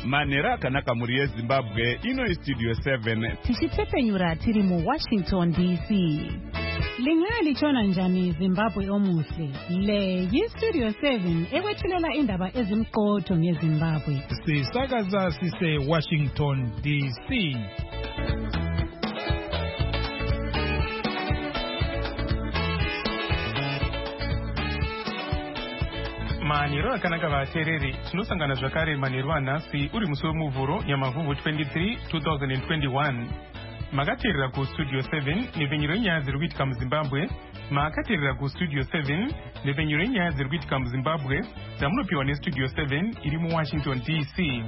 Manera akanaka muri yeZimbabwe ino Studio 7 tichitepenyura tiri mu Washington DC. Lingali chona njani Zimbabwe omuhle. Le Studio 7 ewethulela indaba ezimqotho ngeZimbabwe. Sisakaza sise Washington DC. Maniro akanaka vatereri tinosangana zvakare maniro anhasi uri musi wemuvhuro nyamavhuvhu 23 2021. Makateerera kustudio 7 nepenyero yenyaya dziri kuitika muZimbabwe. Makateerera kustudio 7 nepenyero yenyaya dziri kuitika muZimbabwe dzamunopiwa nestudio 7 iri muWashington DC.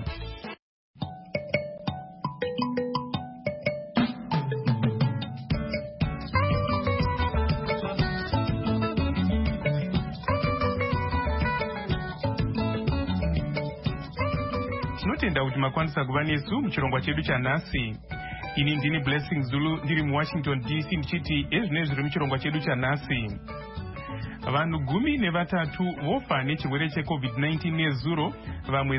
Tinotenda kuti makwanisa kuva nesu muchirongwa chedu chanhasi. Ini ndini Blessing Zulu ndiri muWashington DC ndichiti ezvinezvi zviri muchirongwa chedu chanhasi. Vanhu 13 vofa nechirwere cheCovid-19 nezuro, vamwe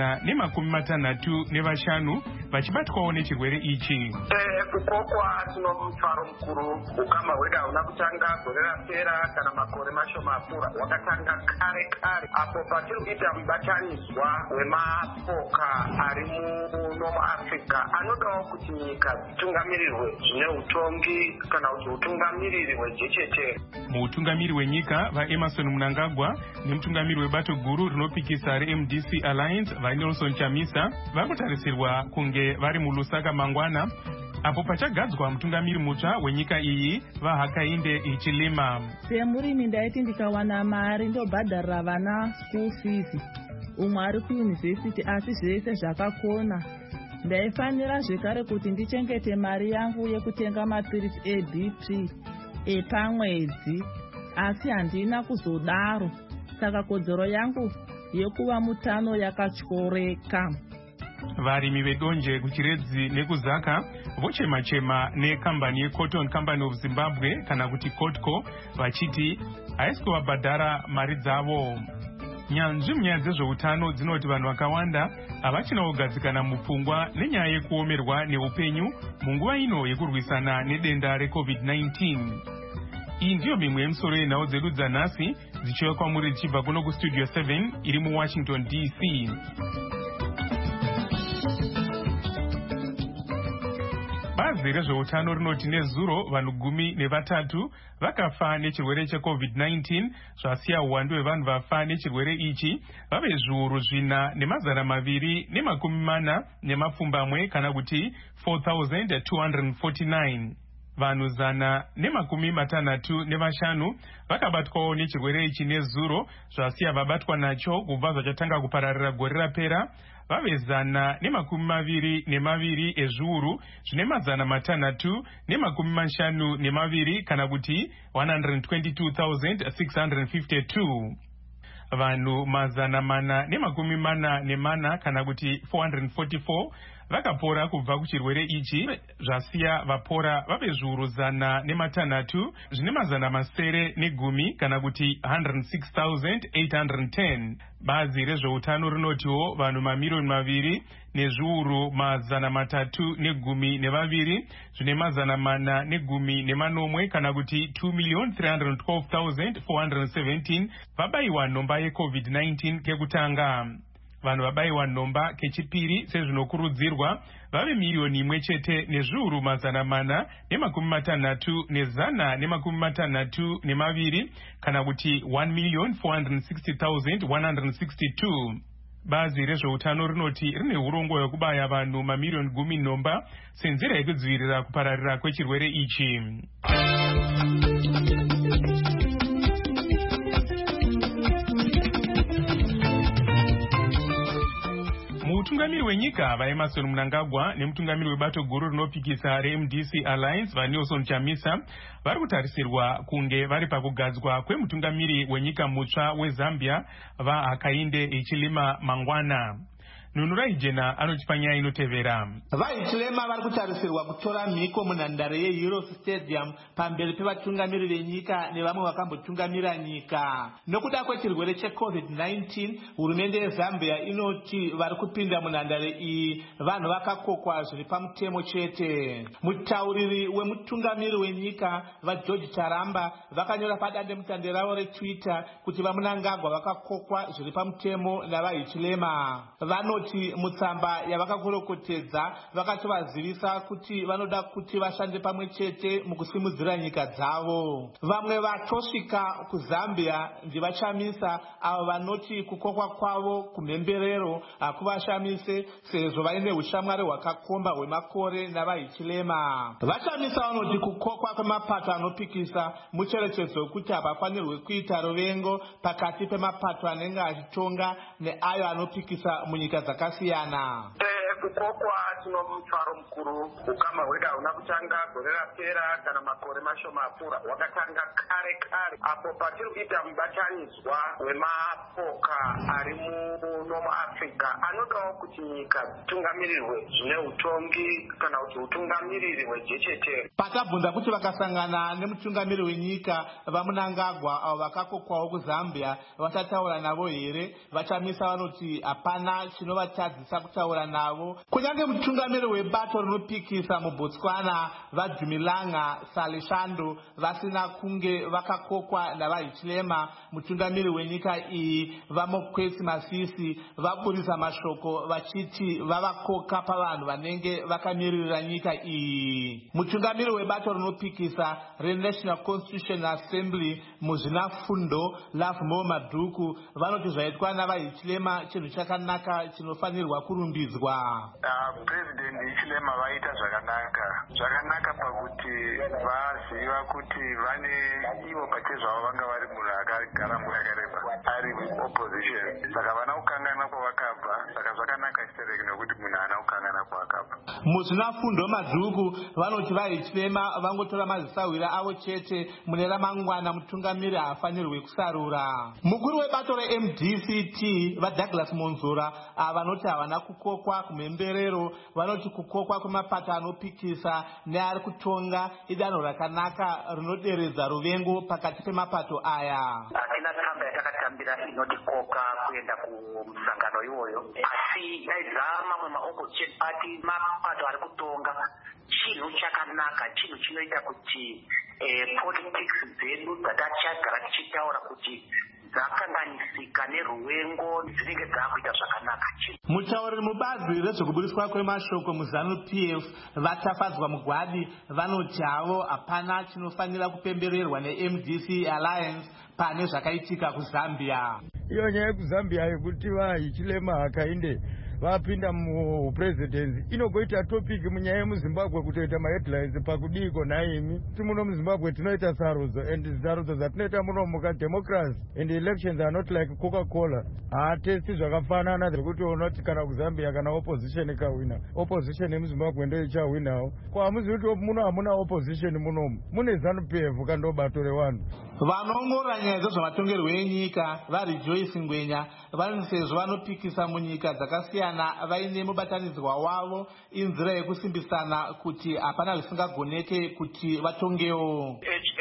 165 vachibatwawo nechirwere ichi. Kukokwa tino mufaro mukuru ukama hwedu hauna kutanga gore rapera kana makore mashoma apfuura, wakatanga kare apo patiri kuita mubatanidzwa wemapoka ari muno muAfrica anodawo kuti nyika dzitungamirirwe zvine utongi kana kuti utungamiriri hwejechetere. Mutungamiri wenyika vaEmerson Mnangagwa nemutungamiri webato guru rinopikisa reMDC Alliance vaNelson Chamisa vakutarisirwa kunge vari muLusaka mangwana apo pachagadzwa mutungamiri mutsva wenyika iyi vaHakainde Hichilema. Semurimi ndaiti ndikawana mari ndobhadharira vana school fees, umwe ari kuyunivhesiti asi zvese zvakakona. Ndaifanira zvekare kuti ndichengete mari yangu yekutenga mapirisi eBP epamwedzi, asi handina kuzodaro, saka kodzero yangu yekuva mutano yakatyoreka. Varimi vedonje kuchiredzi nekuzaka vochema-chema nekambani yeCotton Company of Zimbabwe kana kuti Kotco vachiti haisi kuvabhadhara mari dzavo. Nyanzvi munyaya dzezveutano dzinoti vanhu vakawanda havachina kugadzikana mupfungwa nenyaya yekuomerwa neupenyu munguva ino yekurwisana nedenda reCovid-19. Iyi ndiyo mimwe yemisoro yenhau dzedu dzanhasi dzichiuya kwamuri dzichibva kuno kustudio 7 iri muWashington DC. Bazi rezveutano rinoti nezuro vanhu 13 vakafa nechirwere cheCovid-19 zvasiya uwandu hwevanhu vafa nechirwere ichi vave zviuru 4,240 kana kuti 4,249. Vanhu 165 vakabatwawo nechirwere ichi nezuro zvasiya vabatwa nacho kubva zvachatanga kupararira gore rapera vave 122 ezviuru zvine 652 kana kuti 122,652. Vanhu 444 kana kuti 444 vakapora kubva kuchirwere ichi zvasiya vapora vave zviuru 106 zvine 910 kana kuti 106,810. Bazi rezveutano rinotiwo vanhu mamirioni 2 nezviuru 312 zvine 410 kana kuti 2,312,417 vabayiwa nhomba yeCovid-19 kekutanga. Vanhu vabayiwa nhomba kechipiri sezvinokurudzirwa vave 1,000,000 nezviuru 463,162 kana kuti 1,460,162. Bazi rezveutano rinoti rine urongo hwekubaya vanhu mamirioni 10 nhomba senzira yekudzivirira kupararira kwechirwere ichi. Mutungamiri wenyika vaEmerson Mnangagwa nemutungamiri webato guru rinopikisa reMDC Alliance vaNelson Chamisa vari kutarisirwa kunge vari pakugadzwa kwemutungamiri wenyika mutsva weZambia vaHakainde Hichilema mangwana. Nunurai Jena anochipanya inotevera. VaHichilema vari kutarisirwa kutora mhiko munhandare yeHeroes Stadium pamberi pevatungamiriri venyika nevamwe vakambotungamira nyika. Nokuda kwechirwere cheCovid-19, hurumende yeZambia inoti vari kupinda munhandare iyi vanhu vakakokwa zviri pamutemo chete. Mutauriri wemutungamiri wenyika vaGeorge Charamba vakanyora padandemutande ravo reTwitter kuti vaMnangagwa vakakokwa zviri pamutemo navaHichilema. Vanoti mutsamba yavakakorokotedza vakatovazivisa kuti vanoda kuti vashande pamwe chete mukusimudzira nyika dzavo. Vamwe vatosvika kuZambia ndivashamisa avo vanoti kukokwa kwavo kumhemberero hakuvashamise sezvo vaine ushamwari hwakakomba hwemakore navaHichilema. Vashamisa vanoti kukokwa kwemapato anopikisa mucherechedzo wekuti hapafanirwe kuita ruvengo pakati pemapato anenge achitonga neayo anopikisa munyika dzakasiyana. Kukokwa tino mutwaro mukuru ukama hwedu hauna kutanga gore rapera kana makore mashoma apfuura, wakatanga kare apo patiri kuita mubatanidzwa wemapoka ari muno muAfrica anodawo kuti nyika dzitungamirirwe zvine utongi kana kuti utungamiriri hwejechetere. Patabvunza kuti vakasangana nemutungamiri wenyika vaMnangagwa avo vakakokwawo kuZambia vachataura navo here, vachamisa vanoti hapana chinovatadzisa kutaura navo. Kunyange mutungamiri webato rinopikisa muBotswana vaDumilanga Salishando vasina kunge vakakokwa navaHichilema, mutungamiri wenyika iyi vaMokwetsi Masisi vaburisa mashoko vachiti vavakoka pavanhu vanenge vakamirira nyika iyi. Mutungamiri webato rinopikisa reNational Constitutional Assembly muzvinafundo Lovemore Madhuku vanoti zvaitwa navaHichilema chinhu chakanaka chinofanirwa kurumbidzwa. President Hichilema vaita zvakanaka pakuti vaziva kuti vane ivo pachezvavo vanga vari munhu akagara nguva yakareba ari opposition, saka vana kukangana kwavakabva, saka zvakanaka chisereki nekuti munhu haana kukangana kwavakabva. Muzvinafundo Madhuku vanoti vaHichilema vangotora mazisawira avo chete mune ramangwana mutungamiri haafanirwe kusarura. Mukuru webato reMDCT vaDouglas Monzora vanoti havana kukokwa kumhemberero, vanoti kukokwa kwemapato anopikisa neari kutonga idanho rakanaka rinoderedza ruvengo pakati pemapato aya. Hatina tsamba yatakatambira inotikoka kuenda kumusangano iwoyo, asi daidza mamwe maopposition party mapato ari kutonga chinhu chakanaka, chinhu chinoita kuti politics dzedu dzatachagara tichitaura kuti dzakanganisika neruvengo dzinenge dzakuita zvakanaka. Mutauriri mubazi rezvekubudiswa kwemashoko muZANU-PF vatafadzwa mugwadi vanoti havo hapana chinofanira kupembererwa neMDC Alliance pane zvakaitika kuZambia. Iyo nyaya yekuZambia yekuti vaHichilema hakainde vapinda mupresidency inogoita topic munyaya yemuZimbabwe kutoita maheadlines pakudiko naimi kuti muno muZimbabwe tinoita sarudzo, and sarudzo dzatinoita muno muka democracy and elections are not like Coca-Cola. Hatesti zvakafanana zvekuti unoti kana kuZambia kana opposition ikawina, opposition yemuZimbabwe ndio ichawinawo. Kwa hamuzivi kuti muno hamuna opposition munomu, mune ZANU-PF kandobato rewanhu. Vanoongorora nyaya dzezvematongerwo enyika vaRejoice Ngwenya vanoti sezvo vanopikisa munyika dzakasiyana vaine mubatanidzwa wavo inzira yekusimbisana kuti hapana zvisingagoneke kuti vatongewo.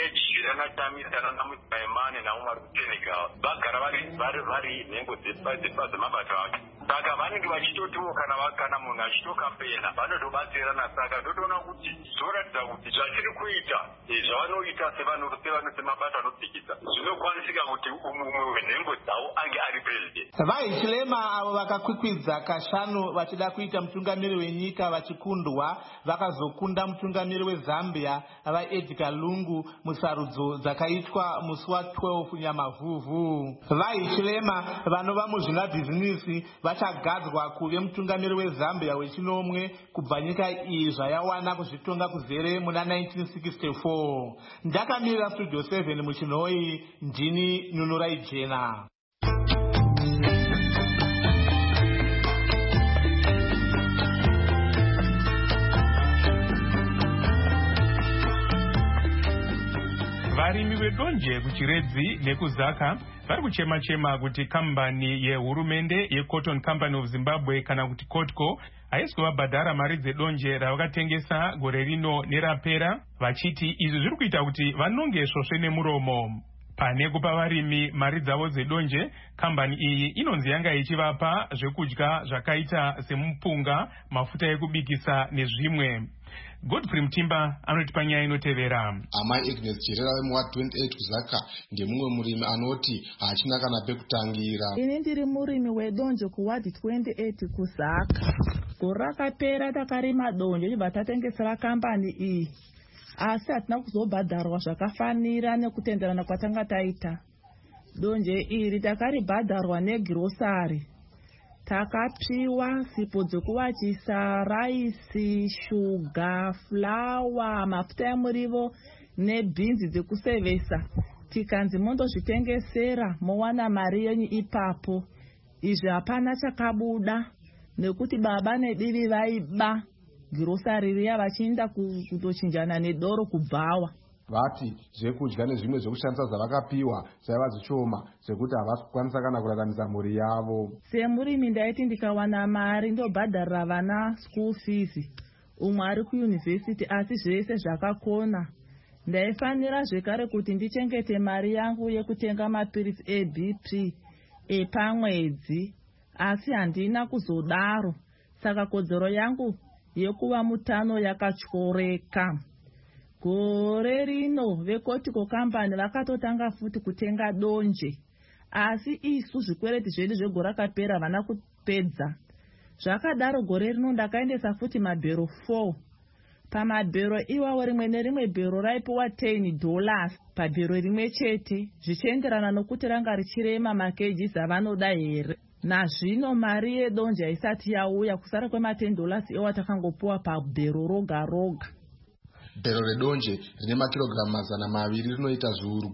Anatamisana namusaimane naumari kutenika vagara vari nhengo dzemabato acho, saka vanenge vachitotiwo kana munhu achitokapena vanotobatsirana. Saka ndotoona kuti zvoratidza kuti zvachiri kuita zvavanoita semabato anopikisa zvinokwanisika kuti umwe wenhengo dzavo ange ari president. VaHichilema avo vakakwikwidza kashanu vachida kuita mutungamiri wenyika vachikundwa vakazokunda mutungamiri weZambia vaEdgar Lungu musarudzo dzakaitwa musi wa12 Nyamavhuvhu. VaHichilema vanova muzvinabhizinisi vachagadzwa kuve mutungamiri weZambia wechinomwe kubva nyika iyi zvayawana kuzvitonga kuzere muna 1964. Ndakamirira Studio 7 muchinhoi, ndini Nunurai Jena. Varimi vedonje kuChiredzi nekuZaka vari kuchema-chema kuti kambani yehurumende yeCotton Company of Zimbabwe kana kuti COTCO haisi kuvabhadhara mari dzedonje ravakatengesa gore rino nerapera, vachiti izvi zviri kuita kuti vanonge svosve nemuromo. Pane kupa varimi mari dzavo dzedonje, kambani iyi inonzi yanga ichivapa zvekudya zvakaita semupunga, mafuta ekubikisa nezvimwe. Godfrey Mtimba anoti panyaya inotevera. Amai Agnes Cherera wemuwa 28 kuzaka ndemumwe murimi anoti hachina kana pekutangira. Ini ndiri murimi wedonje kuwadi 28 kuzaka. Gore rakapera takarima donje chibva tatengesera kambani iyi. Asi hatina kuzobhadharwa zvakafanira nekutenderana kwatanga taita. Donje iri takaribhadharwa negrosari. Takapiwa sipo dzekuwachisa, raisi, shuga, flawa, mafuta emurivo nebhinzi dzekusevesa. Tikanzi mondozvitengesera mowana mari yenyu ipapo. Izvi hapana chakabuda nekuti baba nedivi vaiba grosari riya vachienda kutochinjana nedoro kubvawa. Vati zvekudya nezvimwe zvekushandisa zvavakapiwa zvaiva zvishoma zvekuti havasi kukwanisa kana kuraramisa mhuri yavo. Semurimi ndaiti ndikawana mari ndobhadharira vana school fees, umwe ari kuyunivhesiti asi zvese zvakakona. Ndaifanira zvekare kuti ndichengete mari yangu yekutenga mapirisi eBP epamwedzi, asi handina kuzodaro. Saka kodzero yangu yekuva mutano yakatyoreka. Gore rino veCOTCO Company vakatotanga futi kutenga donje, asi isu zvikwereti zvedu zvegore rakapera vana kupedza. Zvakadaro gore rino ndakaendesa futi mabhero 4. Pamabhero iwawo rimwe nerimwe bhero raipiwa $10 pabhero rimwe chete, zvichienderana nokuti ranga richirema makejizi avanoda here. Nazvino mari yedonje haisati yauya, kusara kwema$10 iwa takangopiwa pabhero roga roga. Bhero redonje rine makirogiramu 200 rinoita zviuru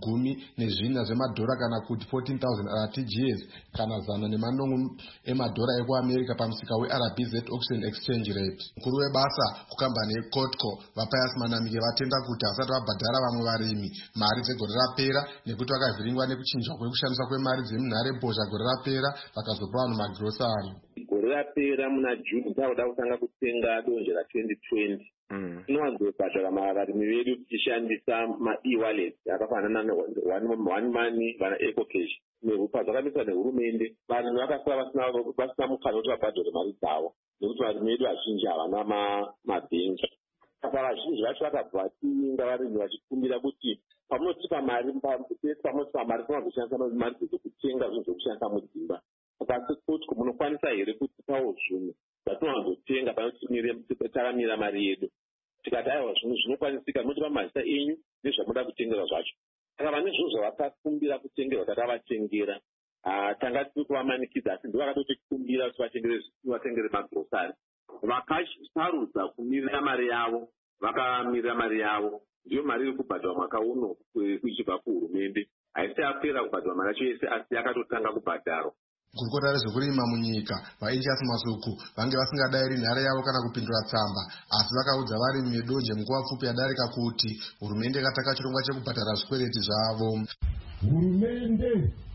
14 zvemadhora kana kuti 14,000 RTGs kana 100 emadhora ekuAmerica pamusika weRBZ Auction Exchange Rate. Mukuru webasa kukambani yeCOTCO Vapayas Manamike vatenda kuti havasati vabhadhara vamwe varimi mari dzegore rapera nekuti vakavhiringwa nekuchinjwa kwekushandiswa kwemari dzemunharembozha gore rapera vakazopa vanhu magrosari. Gore rapera muna June tauda kutanga kutenga donje ra2020. Tinowanzobhadhara varimi vedu tichishandisa ma-e-wallet akafanana ne-one money vana ecocash nehupa dzakamiswa nehurumende. Vanhu vakasara vasina mukana kuti vabhadhare mari dzavo nekuti varimi vedu vazhinji havana mabhengi. Saka vazhinji vacho vakabva vachiinga varimi vachikumbira kuti pamunotipa mari tinozoshandisa mari dzekutenga zvinhu zvekushandisa mudzimba. Saka seCOTCO munokwanisa here kutipawo zvimwe zvatinowanzotenga takamira mari yedu. Tikati aiwa zvinhu zvinokwanisika munotipa mazita enyu nezvamunoda kutengerwa zvacho. Saka vane zvinhu zvavakakumbira kutengerwa takavatengera. Tanga tiri kuvamanikidza asi ndovakatotikumbira kuti vatengere magrosari. Vakasarudza kumirira mari yavo, vakamirira mari yavo. Ndiyo mari iri kubhadharwa mwaka uno kuchibva kuhurumende. Haisi yapera kubhadharwa mari yacho yese asi yakatotanga kubhadharwa. Gurukota rezvekurima munyika vaEnjas Masuku vange vasingadayiri nhare yavo kana kupindura tsamba, asi vakaudza varimi vedonje munguva pfupi yadarika kuti hurumende yakataka chirongwa chekubhadhara zvikwereti zvavo. Hurumende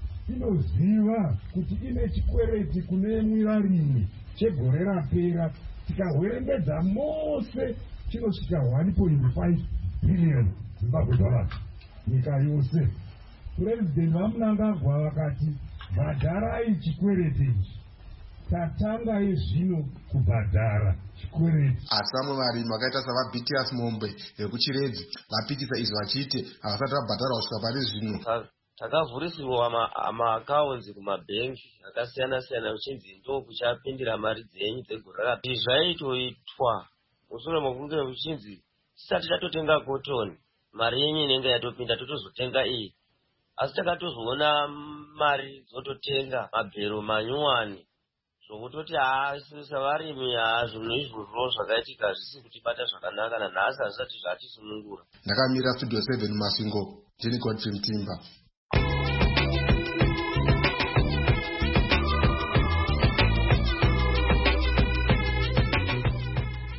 inoziva kuti ine chikwereti kune varimi chegore rapera, tikahwerengedza mose chinosvika 1.5 billion Zimbabwe dollars nyika yose. President vaMnangagwa vakati bhadharai chikwereti ichi, tatanga zvino kubhadhara chikwereti. Asi vamwe varimi vakaita savaBitias Mombe vekuchiredzi vapikisa izvi vachiti havasati vabhadharwa kusvika pane zvino. Takavhurisirwa maakaunzi kumabhengi akasiyana-siyana uchinzi ndo kuchapindira mari dzenyu dzegore rapera. Izvi zvaitoitwa mushure mokunge uchinzi tisati tatotenga cotton mari yenyu inenge yatopinda totozotenga iyi. Asi takatozoona mari dzototenga mabhero manyuwani zvokutoti savarimi zvinhu izvozvo zvakaitika zvisi kutibata zvakanaka nanhasi hazvisati zvatisunungura. Ndakamira Studio 7 Masingo, ndini Godfrey Mtimba.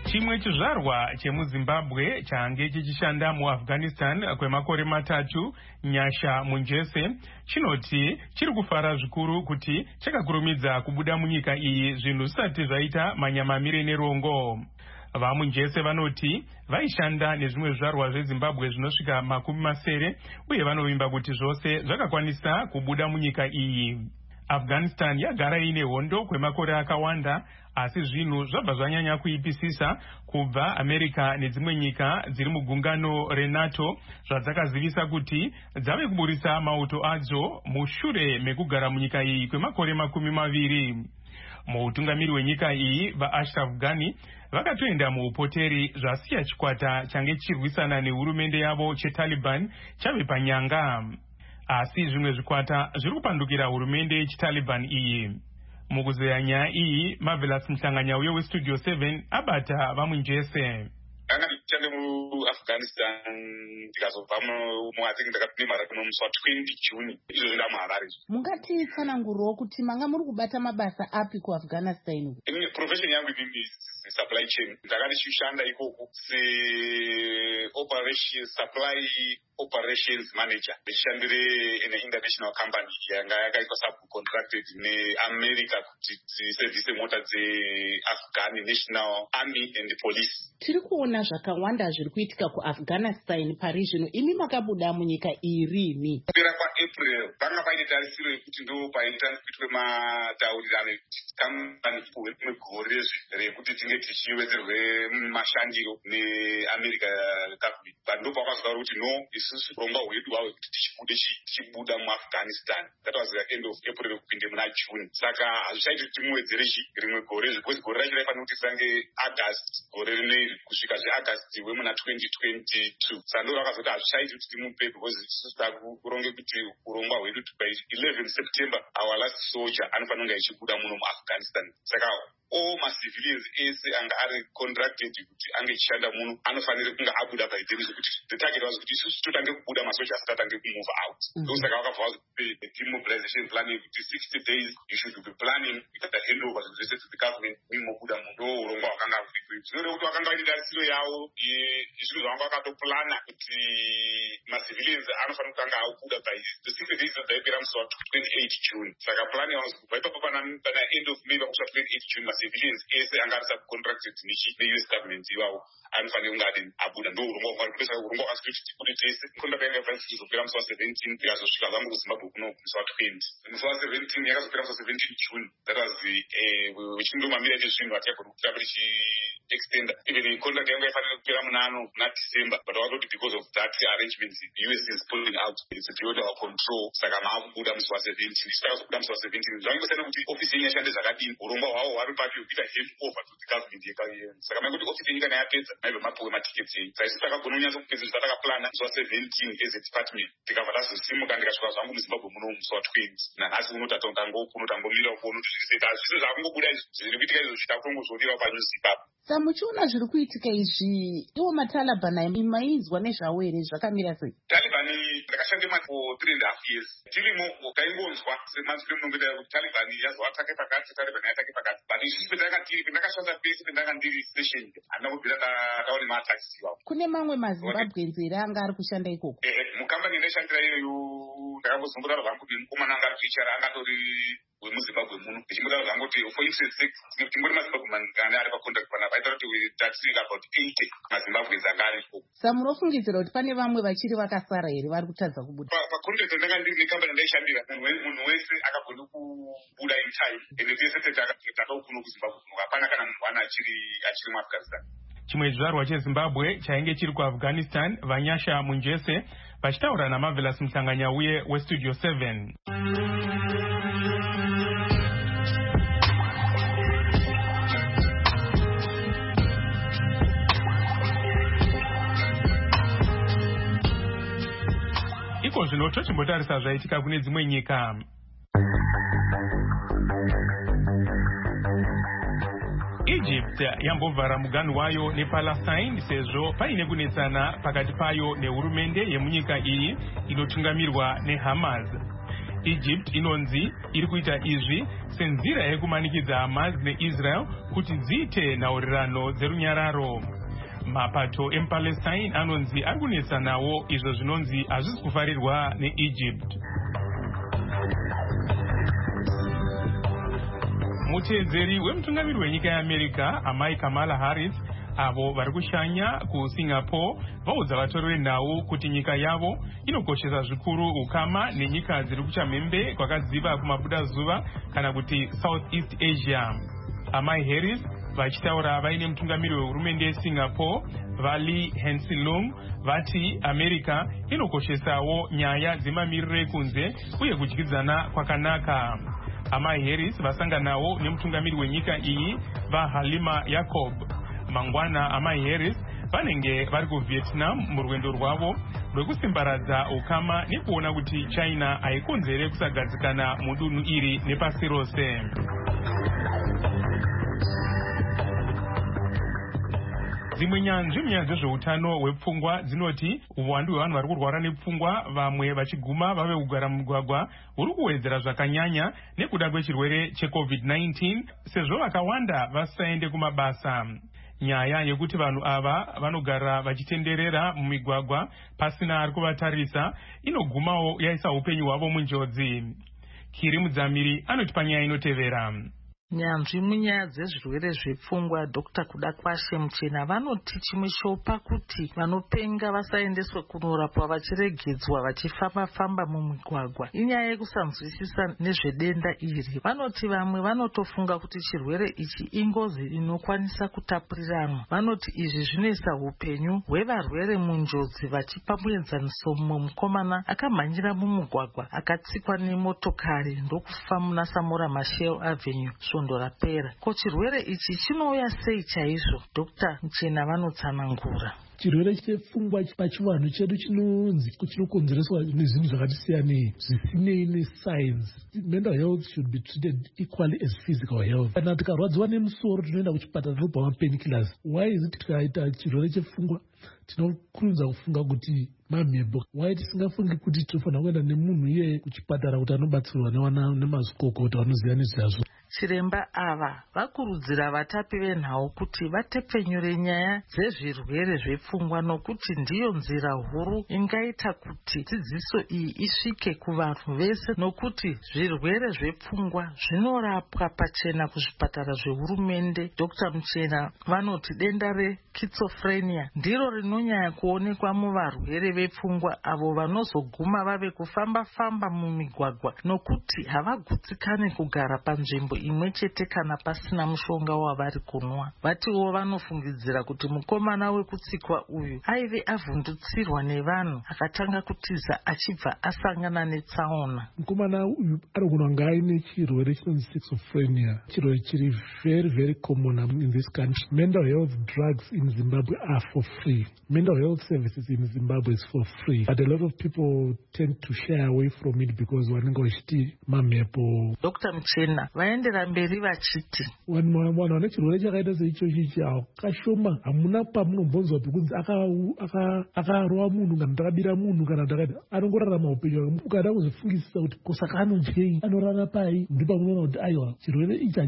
Chimwe chizvarwa chemuZimbabwe change chichishanda muAfghanistan kwemakore 3 Nyasha Munjese chinoti chiri kufara zvikuru kuti chakakurumidza kubuda munyika iyi zvinhu zvisati zvaita manyamamire nerongo. VaMunjese vanoti vaishanda nezvimwe zvizvarwa zveZimbabwe zvinosvika 70 uye vanovimba kuti zvose zvakakwanisa kubuda munyika iyi. Afghanistan yagara ine hondo kwemakore akawanda, asi zvinhu zvabva zvanyanya kuipisisa kubva America nedzimwe nyika dziri mugungano reNATO zvadzakazivisa kuti dzave kuburisa mauto adzo mushure mekugara munyika iyi kwemakore 20. Muutungamiri wenyika iyi vaAshraf Ghani vakatoenda muupoteri zvasiya chikwata change chirwisana nehurumende yavo cheTaliban chave panyanga. Asi zvimwe zvikwata zviri kupandukira hurumende yechiTaliban iyi. Mukuzeya nyaya iyi, Marvelous Mhlanganyauye weStudio 7 abata vaMunjese. Anga ndichande muAfghanistan ndikazobva muatingi ndakapimara kuno musi wa20 June izvo zvenda muHarare. Mungati tsananguruwo kuti manga muri kubata mabasa api kuAfghanistan? Ini profession yangu inini supply chain. Ndakati ndichishanda ikoko supply operations manager. Ndichishandire in an international company yanga yakaitwa subcontracted neAmerica kuti service mota dzeAfghan National Army and Police. Tiri kuona zvakawanda zviri kuitika kuAfghanistan pari zvino. Imi makabuda munyika irini? Kupera kwaApril panga paine tarisiro yekuti ndo paita kuitwe mataurirano ekuti kambani kuwe gore rekuti tinge tichiwedzerwe mashandiro neAmerica government. But ndo pakazwa kuti no, isusu kurongwa hwedu hwawe kuti tichibuda muAfghanistan. That was the end of April kupinde muna June. Saka hazvichaiti kuti timuwedzere rimwe gore, because gore racho raifanira kuti tisange August gore rineri kusvika zveAugust wemuna 2022. Saka ndo vakazoti hazvichaiti kuti timupe, because isusu takuronge kuti urongwa hwedu by 11 September our last soldier anofanira kunge achibuda muno muAfghanistan. Saka all civilians ese anga ari contracted kuti ange chishanda muno anofanira kunge abuda by then, kuti the target was kuti isusu totange kubuda masoja asati atange kumove out. Saka vakabva vazope demobilization plan yekuti 60 days you should be planning the handover zvese to the government mumobuda muno. Ndo urongwa hwakanga huri. Zvinode kuti vakanga vaine tarisiro yavo zvinhu zvavanga vakatoplana kuti civilians anofanira kutanga aubuda by the 60 days dzaipera musi wa28 June. Saka plan yavo kubva ipapo pana end of May vakusvika 28 June civilians ese anga ari subcontracted neUS government ivavo anofanira kunge adi abuda. Ndo urongwa hwakapesa urongwa hwakasvika kuti tese contract yanga yafanira kuzopera musi wa17 ikazosvika zvangu kuZimbabwe kuno musi wa20. Musi wa17 yakazopera musi wa17 June. That was vichindomamira nezvinhu hatigona kutamba tichiextenda. Even contract yanga yafanira kupera muna December, but wakati because of that arrangements US is pulling out. It's beyond our control. Saka maakubuda musi wa17. Saka musi wa17 zvangosiyana kuti ofisi yenyu yashande zvakadini. Urongwa hwavo hwari papi kuita hand over to the government yekayenyu. Saka maikuti ofisi yenyu kana yapedza naibva mapuwe matiketi enyu. Saka isu takagona kunyatsa kupedza zvatakaplana musi wa17 as a department. Tikabva tazosimuka ndikasvika zvangu muZimbabwe muno musi wa20. Nanhasi unotangomira kuona kuti zvese zvakungobuda izvi zviri kuitika izvo zvitakungozonira panyuzipapo. Samuchiona zviri kuitika izvi, iwo maTaliban maizwa nezvawo here zvakamira sei? Taliban ndakashande for 3.5 years. Tirimo taingonzwa semanzwi emunongeda kuti Taliban yazovata pakati, Taliban yatake pakati. But isusu pendakashanda pese pendanga ndiri station handina kubvira taone mataxi iwawo. Kune mamwe maZimbabwenzi here anga ari kushanda ikoko? Mukambani ndaishandira iyoyo ndakambozungurira zvangu kuti mukomana anga ari kuichara angatori wemuZimbabwe muno. Ndichimbotaura zvangu kuti for instance timbori maZimbabwe mangani ari pacontract panapa aitaura kuti taxi about 80 maZimbabwenzi anga ari ikoko. Samunofungidzira kuti pane vamwe vachiri vakasara here vari kutadza kubuda? Pacontract ndanga ndiri nekambani ndaishandira munhu wese akagona kubuda in time, ende tese takaukuno kuZimbabwe kuno hapana kana munhu ana achiri muAfghanistan. Chimwe chizvarwa cheZimbabwe chainge chiri kuAfghanistan vaNyasha Munjese vachitaura naMarvelous Mhlanganyauye weStudio 7. Iko zvino tochimbotarisa zvaitika kune dzimwe nyika. Egypt yambovhara muganhu wayo nePalestine sezvo paine kunetsana pakati payo nehurumende yemunyika iyi inotungamirwa neHamas. Egypt inonzi iri kuita izvi senzira yekumanikidza Hamas neIsrael kuti dziite nhaurirano dzerunyararo. Mapato emuPalestine anonzi ari kunetsa nawo izvo zvinonzi hazvisi kufarirwa neEgypt. Muteedzeri wemutungamiri wenyika yeAmerica amai Kamala Harris avo vari kushanya kuSingapore vaudza vatori venhau kuti nyika yavo inokoshesa zvikuru ukama nenyika dziri kuchamhembe kwakadziva kumabudazuva kana kuti Southeast Asia. Amai Harris vachitaura vaine mutungamiri wehurumende yeSingapore Vali Hensilung vati America inokoshesawo nyaya dzemamiriro ekunze uye kudyidzana kwakanaka. Amai Harris vasanganawo nemutungamiri wenyika iyi vaHalima Yacob. Mangwana amai Harris vanenge vari kuVietnam murwendo rwavo rwekusimbaradza ukama nekuona kuti China haikonzere kusagadzikana mudunhu iri nepasi rose. Dzimwe nyanzvi munyaya dzezveutano hwepfungwa dzinoti uwandu hwevanhu vari kurwara nepfungwa vamwe vachiguma vave kugara mumugwagwa huri kuwedzera zvakanyanya nekuda kwechirwere cheCovid-19 sezvo vakawanda vasaende kumabasa. Nyaya yekuti vanhu ava vanogara vachitenderera mumigwagwa pasina ari kuvatarisa inogumawo yaisa upenyu hwavo munjodzi. Kiri Mudzamiri anoti panyaya inotevera. Nyanzvi munyaya dzezvirwere zvepfungwa Dr. Kudakwashe Muchena vanoti chimwe chopa kuti vanopenga vasaendeswe kunorapwa vachiregedzwa vachifamba-famba mumigwagwa inyaya yekusanzwisisa nezvedenda iri. Vanoti vamwe vanotofunga kuti chirwere ichi ingozi inokwanisa kutapuriranwa. Vanoti izvi zvinoisa upenyu hwevarwere munjodzi vachipa muenzaniso mumwe mukomana akamhanyira mumugwagwa akatsikwa nemotokari ndokufa muna Samora Machel Avenue svondo rapera. Ko chirwere ichi chinouya sei chaizvo? Dr. Muchena vanotsanangura. Chirwere chepfungwa pachivanhu chedu chinokonzereswa nezvinhu zvakati siyanei zvisinei nescience. Mental health should be treated equally as physical health. Kana tikarwadziwa nemusoro tinoenda kuchipatara tinobva mapainkillers. Why is it tikaita chirwere chepfungwa tinokurumidza kufunga kuti mamhepo? Why tisingafungi kuti tofanira kuenda nemunhu iye kuchipatara kuti anobatsirwa nemazvikokota vanoziva nezvazvo? Chiremba ava vakurudzira vatapi venhau kuti vatepfenyure nyaya dzezvirwere zvepfungwa nokuti ndiyo nzira huru ingaita kuti dzidziso iyi isvike kuvanhu vese nokuti zvirwere zvepfungwa zvinorapwa pachena kuzvipatara zvehurumende. Dr. Muchena vanoti denda reschizophrenia ndiro rinonyanya kuonekwa muvarwere vepfungwa avo vanozoguma vave kufamba-famba mumigwagwa nokuti havagutsikane kugara panzvimbo imwe chete kana pasina mushonga wavari kunwa. Vatiwo vanofungidzira kuti mukomana wekutsikwa uyu aive avhundutsirwa nevanhu akatanga kutiza achibva asangana netsaona. Mukomana uyu arogona kunge aine chirwere chinonzi schizophrenia, chirwere chiri very very common in this country. Mental health drugs in Zimbabwe are for free. Mental health services in Zimbabwe is for free, but a lot of people tend to shy away from it because vanenge vachiti mamhepo. Dr. Muchena vaendera mberi vachiti vanhu vane chirwere chakaita seichochichi kashoma. Hamuna pamunombonzwa pekunzi akarova munhu kana takabira munhu kana takati anongorarama upenyu. Ukada kuzofungisisa kuti kusaka anodyei anorara pai, ndipo pamunoona kuti aiwa chirwere ichi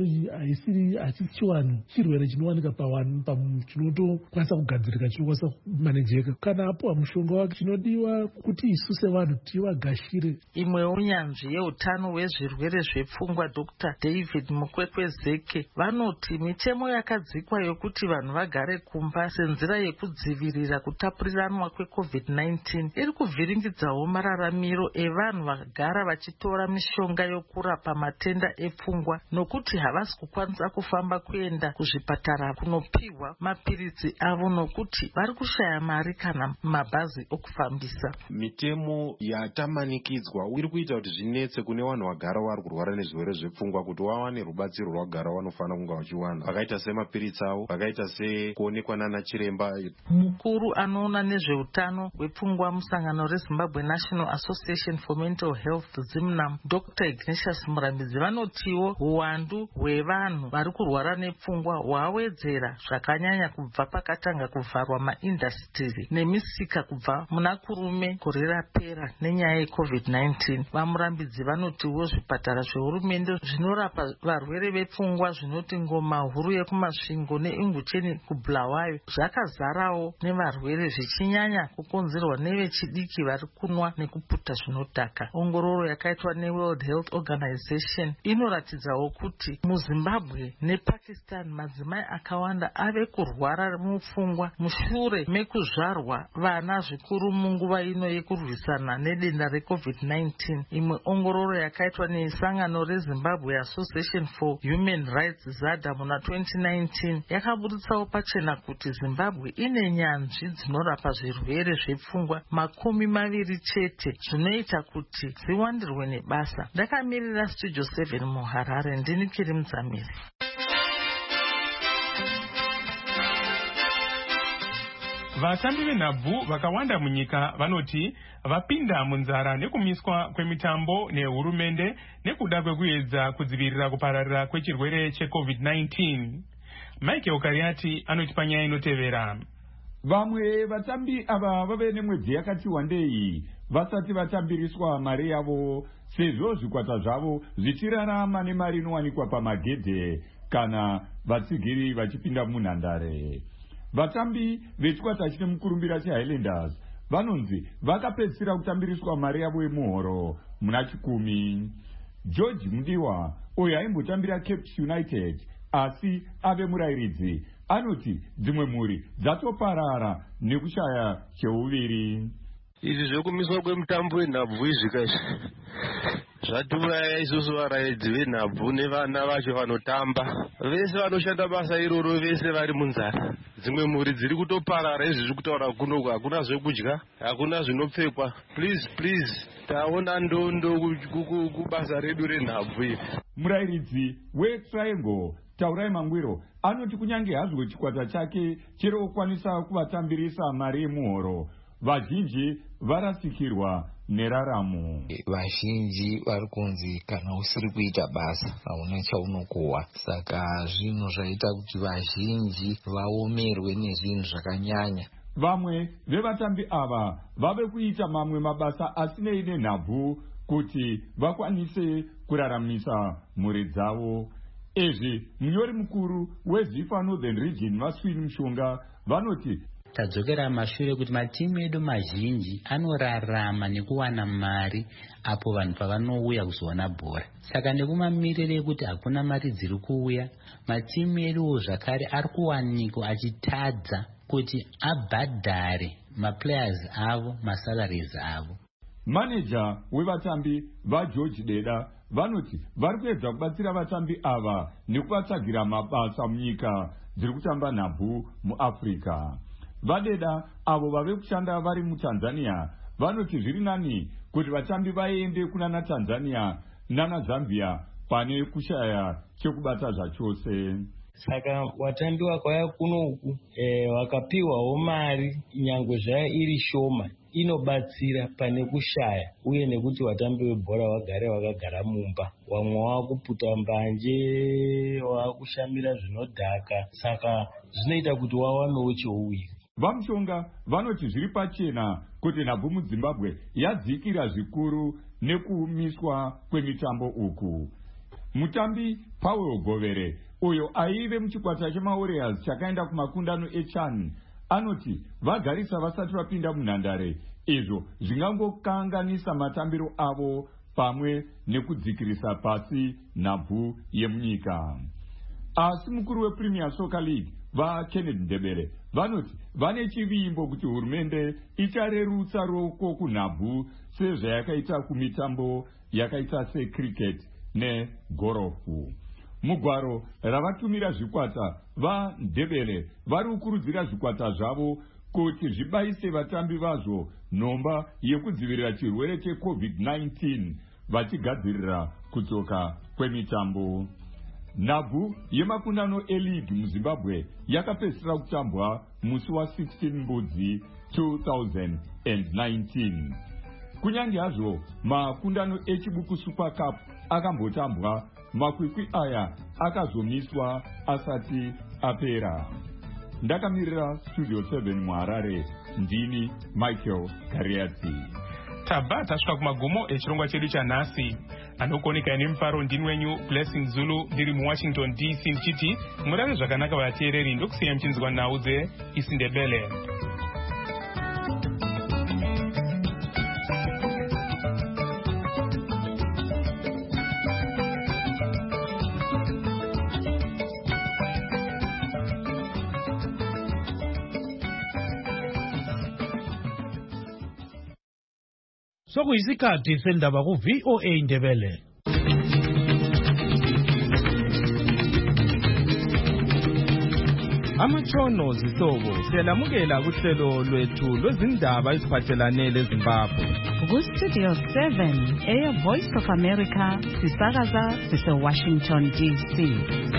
hachisi chiwanhu, chirwere chinowanika pavanhu chinotokwanisa kugadzirika chinokwanisa kumanejeka. Kana apuwa mushonga wake chinodiwa kuti isu sevanhu tivagashire. Imwe unyanzvi yeutano hwezvirwere zvepfungwa Dr. David Mukwekwezeke vanoti mitemo yakadzikwa yokuti vanhu vagare kumba senzira yekudzivirira kutapuriranwa kweCovid-19 iri kuvhiringidzawo mararamiro evanhu vagara vachitora mishonga yokurapa matenda epfungwa nokuti havasi kukwanisa kufamba kuenda kuzvipatara kunopiwa mapiritsi avo nokuti vari kushaya mari kana mabhazi okufambisa. Mitemo yatamanikidzwa iri kuita kuti zvinetse kune vanhu vagara vari kurwara nezvirwere zvepfungwa kuti wawane rubatsiro rwagara vanofanira kunge vachiwana, vakaita semapiritsi avo, vakaita sekuonekwa nana chiremba. Mukuru anoona nezveutano wepfungwa musangano reZimbabwe National Association for Mental Health ZIMNAM, Dr. Ignatius Murambidzi, vanotiwo uwandu hwevanhu vari kurwara nepfungwa hwawedzera zvakanyanya kubva pakatanga kuvharwa maindasitiri nemisika kubva muna kurume gore rapera nenyaya yeCovid-19. Vamurambidzi vanotiwo zvipatara zvehurumende zvinorapa varwere vepfungwa zvinoti Ngoma Huru yekumasvingo neInguteni kuBulawayo zvakazarawo nevarwere zvichinyanya kukonzerwa nevechidiki vari kunwa nekuputa zvinodhaka. Ongororo yakaitwa neWorld Health Organization inoratidzawo kuti muZimbabwe nePakistan madzimai akawanda ave kurwara mupfungwa mushure mekuzvarwa vana zvikuru munguva ino yekurwisana nedenda reCovid-19. Imwe ongororo yakaitwa nesangano reZimbabwe Association for Human Rights ZADA muna 2019 yakaburitsawo pachena kuti Zimbabwe ine nyanzvi dzinorapa zvirwere zvepfungwa 20 chete, zvinoita kuti ziwandirwe nebasa. Ndakamirira Studio 7 muHarare, ndini Kiri Mudzamiri. Vatambi venhabvu vakawanda munyika vanoti vapinda munzara nekumiswa kwemitambo nehurumende nekuda kwekuedza kudzivirira kupararira kwechirwere cheCovid-19. Michael Kariati anoti panyaya inotevera. Vamwe vatambi ava vave nemwedzi yakati wandei vasati vatambiriswa mari yavo, sezvo zvikwata zvavo zvichirarama nemari inowanikwa pamagedhe kana vatsigiri vachipinda munhandare. Vatambi vechikwata chine mukurumbira cheHighlanders vanonzi vakapedzisira kutambiriswa mari yavo yemuhoro muna 10. George Mudiwa, uyo aimbotambira Cape United asi ave murayiridzi, anoti dzimwe mhuri dzatoparara nekushaya cheuviri. Izvi zvekumiswa kwemutambo wenhabvu izvikaizvi zvatiuraya isusu varaidzi venhabvu nevana vacho vanotamba. Vese vanoshanda basa iroro vese vari munzara. Dzimwe mhuri dziri kutoparara izvi zviri kutaura kunoku, hakuna zvekudya, hakuna zvinopfekwa. Please taona ndondo kubasa redu renhabvu iri. Murayiridzi weTriangle Taurai Mangwiro anoti kunyange hazvo chikwata chake chirokwanisa kuvatambirisa mari yemuhoro, vazhinji varasikirwa neraramo. Vazhinji vari kunzi kana usiri kuita basa hauna chaunokohwa, saka zvinhu zvaita kuti vazhinji vaomerwe nezvinhu zvakanyanya. Vamwe vevatambi ava vave kuita mamwe mabasa asinei nenhabvu kuti vakwanise kuraramisa mhuri dzavo. Izvi munyori mukuru weZIFA Northern Region Maswini Mushonga vanoti tadzokera mashure kuti matimu edu mazhinji anorarama nekuwana mari apo vanhu pavanouya kuzoona bhora. Saka nekumamirire ekuti hakuna mari dziri kuuya, matimu edu zvakare ari kuwanikwa achitadza kuti abhadhare maplayers avo masalaries avo. Manager wevatambi vaGeorge Deda vanoti vari kuedza kubatsira vatambi ava nekuvatsagira mabasa munyika dziri kutamba nhabvu muAfrica. Vadeda avo vave kushanda vari muTanzania vanoti zviri nani kuti vatambi vaende kunana Tanzania nana Zambia pane kushaya chekubata zvachose. Saka vatambi vakauya kunoku vakapiwawo mari nyangwe zvaya iri shoma inobatsira pane kushaya, uye nekuti vatambi vebhora vagare vakagara mumba, vamwe vakuputa mbanje, vakushamira zvinodhaka, saka zvinoita kuti wawanewo cheuviri. Vamushonga vanoti zviri pachena kuti nhabvu muZimbabwe yadzikira zvikuru nekumiswa kwemitambo uku. Mutambi Paul Govere uyo aive muchikwata chemaWarriors chakaenda kumakundano eChan anoti vagarisa vasati vapinda munhandare, izvo zvingangokanganisa matambiro avo pamwe nekudzikirisa pasi nhabvu yemunyika. Asi mukuru wePremier Soccer League vaKennedy Ndebele vanoti vane chivimbo kuti hurumende icharerutsa roko kunhabvu sezvayakaita kumitambo yakaita secricket negorofu. Mugwaro ravatumira zvikwata vaNdebele vari kukurudzira zvikwata zvavo kuti zvibayise vatambi vazvo nhomba yekudzivirira chirwere cheCovid-19 vachigadzirira kudzoka kwemitambo. Nhabvu yemakundano eligi muZimbabwe yakapedzisira kutambwa musi wa16 Mbudzi 2019. Kunyange hazvo makundano echibuku Super Cup akambotambwa, makwikwi aya akazomiswa asati apera. Ndakamirira Studio 7 muHarare, ndini Michael Gariati. Tabva tasvika kumagumo echirongwa chedu chanhasi. Anokuoneka nemufaro ndini wenyu Blessing Zulu ndiri muWashington DC ndichiti murave zvakanaka vateereri, ndokusiya mchinzwa nhau dzeIsindebele. Sokuyisikhathi sendaba ku-VOA Indebele. Amatshono zihlobo siyalamukela kuhlelo lwethu lwezindaba eziphathelane leZimbabwe. Ku-Studio 7 eya-Voice of America sisakaza sise-Washington DC.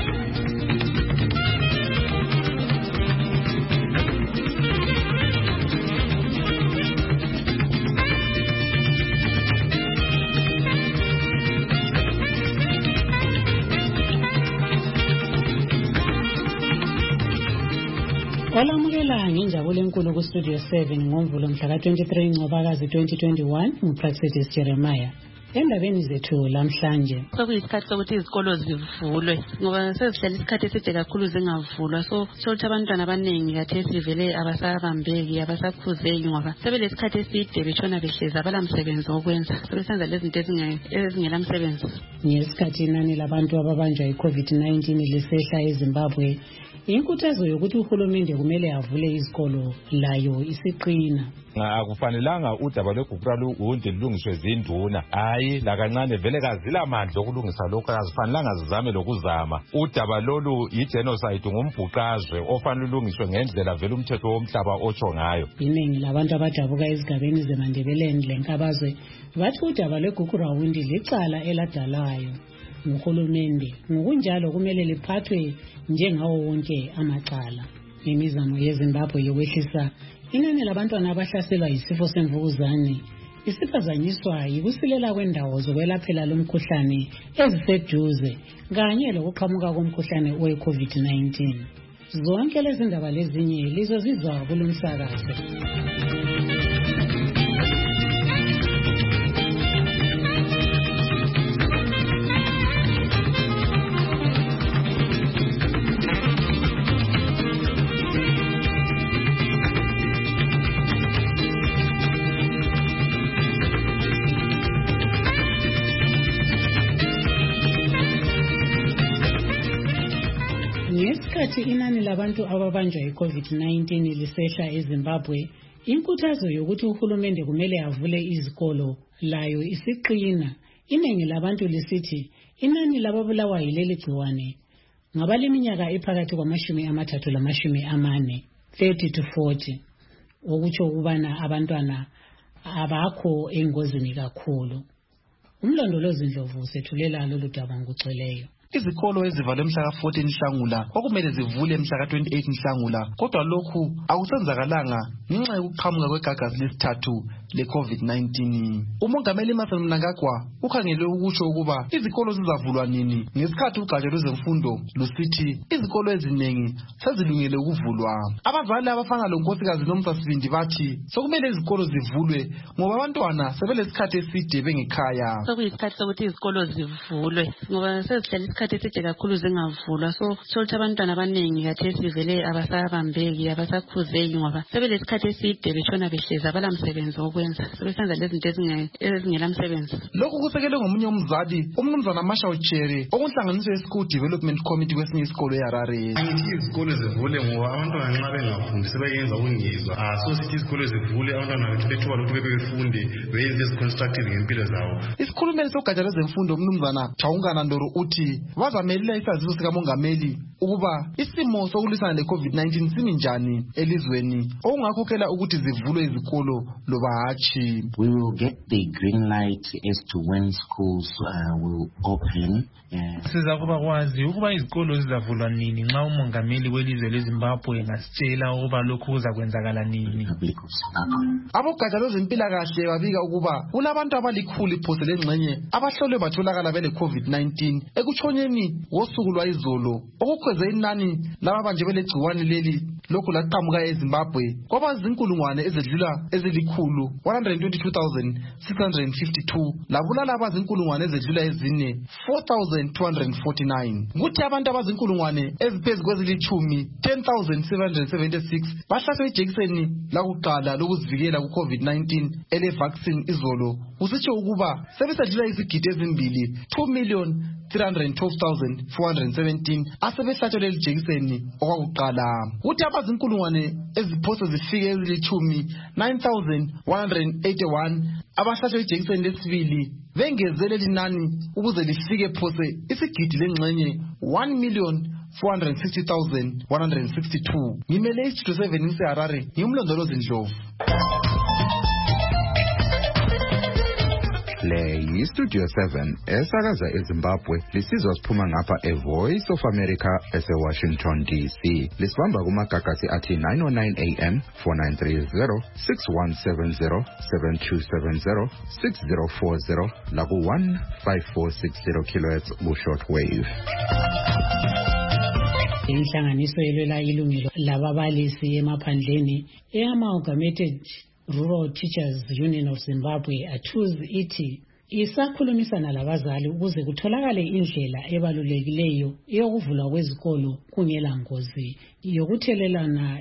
Olamukela ngenjabulo enkulu ku-Studio 7 ngoMvulo mhla ka-23 Ncwabakazi 2021 nguPraxedis Jeremiah. Endabeni zethu lamhlanje sokuyisikhathi sokuthi izikolo zivulwe ngoba sezihlala isikhathi eside kakhulu zingavulwa, so ukuthi abantwana abaningi khathesi vele abasabambeki, abasakhuzeki ngoba sebelesikhathi eside betshona behlezi abalamsebenzi wokwenza, sebesenza lezinto ezingela msebenzi. Ngesikhathi inani labantu ababanjwa yi-COVID-19 lisehla eZimbabwe, inkuthazo yokuthi uhulumende kumele avule izikolo layo isiqina. Akufanelanga udaba lwegugura luwundi lulungiswe zinduna, hayi lakancane vele kazila amandla okulungisa lokho, azifanelanga zizame lokuzama. Udaba lolu yi-genocide, ngumbhuqazwe ofanele ulungiswe ngendlela vele umthetho womhlaba otsho ngayo. Iningi labantu abadabuka ezigabeni zeMandebeleni lenkabazwe bathi udaba lwegugurawundi licala eladalayo nguhulumende, ngokunjalo kumele liphathwe njengawo wonke amacala. Imizamo yeZimbabwe yokwehlisa inani labantwana abahlaselwa yisifo semvukuzane isiphazanyiswa yikusilela kwendawo zokwelaphela lomkhuhlane eziseduze kanye lokuqhamuka komkhuhlane we-COVID-19. Zonke lezi ndaba lezinye lizozizwa kulomsakazo. Ngesikhathi inani labantu ababanjwa yi-COVID-19 lisehla eZimbabwe, inkuthazo yokuthi uhulumende kumele avule izikolo layo isiqina. Iningi labantu lisithi inani lababulawa yileli gciwane ngabaleminyaka ephakathi kwama-30 lamashumi-40, 30 to 40, okutsho ukubana abantwana abakho engozini kakhulu. Umlondolozi Ndlovu sethulela lolu daba ngokugcweleyo. Izikolo ezivalwe mhla ka-14 Nhlangula kwakumele zivule mhla ka-28 Nhlangula, kodwa lokhu akusenzakalanga ngenxa yokuqhamuka kwegagasi lesithathu le-COVID-19. Umongameli Emmerson Mnangagwa ukhangele ukusho ukuba izikolo zizavulwa nini ngesikhathi ugatsha lwezemfundo lusithi izikolo eziningi sezilungele ukuvulwa. Abazali abafana lonkosikazi Nomsasibindi bathi sokumele izikolo zivulwe ngoba abantwana sebelesikhathi eside bengekhaya. Sokuyisikhathi sokuthi izikolo zivulwe ngoba sezihlala isikhathi eside kakhulu zingavulwa, so ukuthi abantwana abaningi khathesi vele abasabambeki, abasakhuzeki ngoba sebelesikhathi eside betshona behlezi abalamsebenzi wokwenza, sebesenza lezinto ezingela msebenzi. Lokhu kusekelwe ngomunye umzali umnumzana Marshall Chere okunhlanganiswe ye-School Development Committee kwesinye isikolo eHarare. Angithi izikolo zivule ngoba abantwana nxa bengafundi sebeyenza ukungizwa. So sithi izikolo zivule abantwana bethu bethuba lokuthi bebefunde beyenze ezi-constructive ngempilo zabo. Isikhulumeli sogatsha lwezemfundo umnumzana Chawungana Ndoro uthi bazamelela isaziso sikamongameli ukuba isimo sokulwisana le-COVID-19 simi njani elizweni okungakhokhela ukuthi zivulwe izikolo loba hatshi. We will get the green light as to when schools will open. Siza kuba kwazi ukuba izikolo zizavulwa nini nxa umongameli welizwe leZimbabwe ngasitshela ukuba lokhu kuzakwenzakala nini. Abogatsha lwezempilakahle babika ukuba kulabantu abalikhulu phose lengxenye abahlolwe batholakala bele-COVID-19 ekutshonyeni ngosuku lwayizolo okukhweze inani lababanjwe belegciwane leli lokhu laqhamuka eZimbabwe kwaba zinkulungwane ezedlula ezilikhulu 122,652 labulala abazinkulungwane ezedlula ezine 4,249. Kuthi abantu abazinkulungwane eziphezu kwezilithumi 10,776 bahlatshwe ijekiseni lakuqala lokuzivikela ku-COVID-19 ele-vaccine izolo kusitsho ukuba sebesedlula izigidi ezimbili 2,312,417 asebehlatshwe leli jekiseni okwakuqala. Kuthi abazinkulungwane eziphose zifike ezilithumi 9,181 abahlatshwe ijekiseni lesibili bengeze leli nani ukuze lifike phose isigidi lengxenye 1,460,162. Ngimele istudio 7 eHarare ngimlondolozi Ndlovu. Le yistudio 7 esakaza eZimbabwe lisizwa siphuma ngapha eVoice of America eseWashington DC. Lisibamba kumagagasi athi 909 AM 4930 6170 7270 6040 laku 15460 kHz ku-shortwave. Inhlanganiso elwela ilungelo lababalisi emaphandleni eAmalgamated Rural Teachers Union of Zimbabwe ATUZ ithi isakhulumisana labazali ukuze kutholakale indlela ebalulekileyo yokuvulwa kwezikolo kungela ngozi yokuthelelana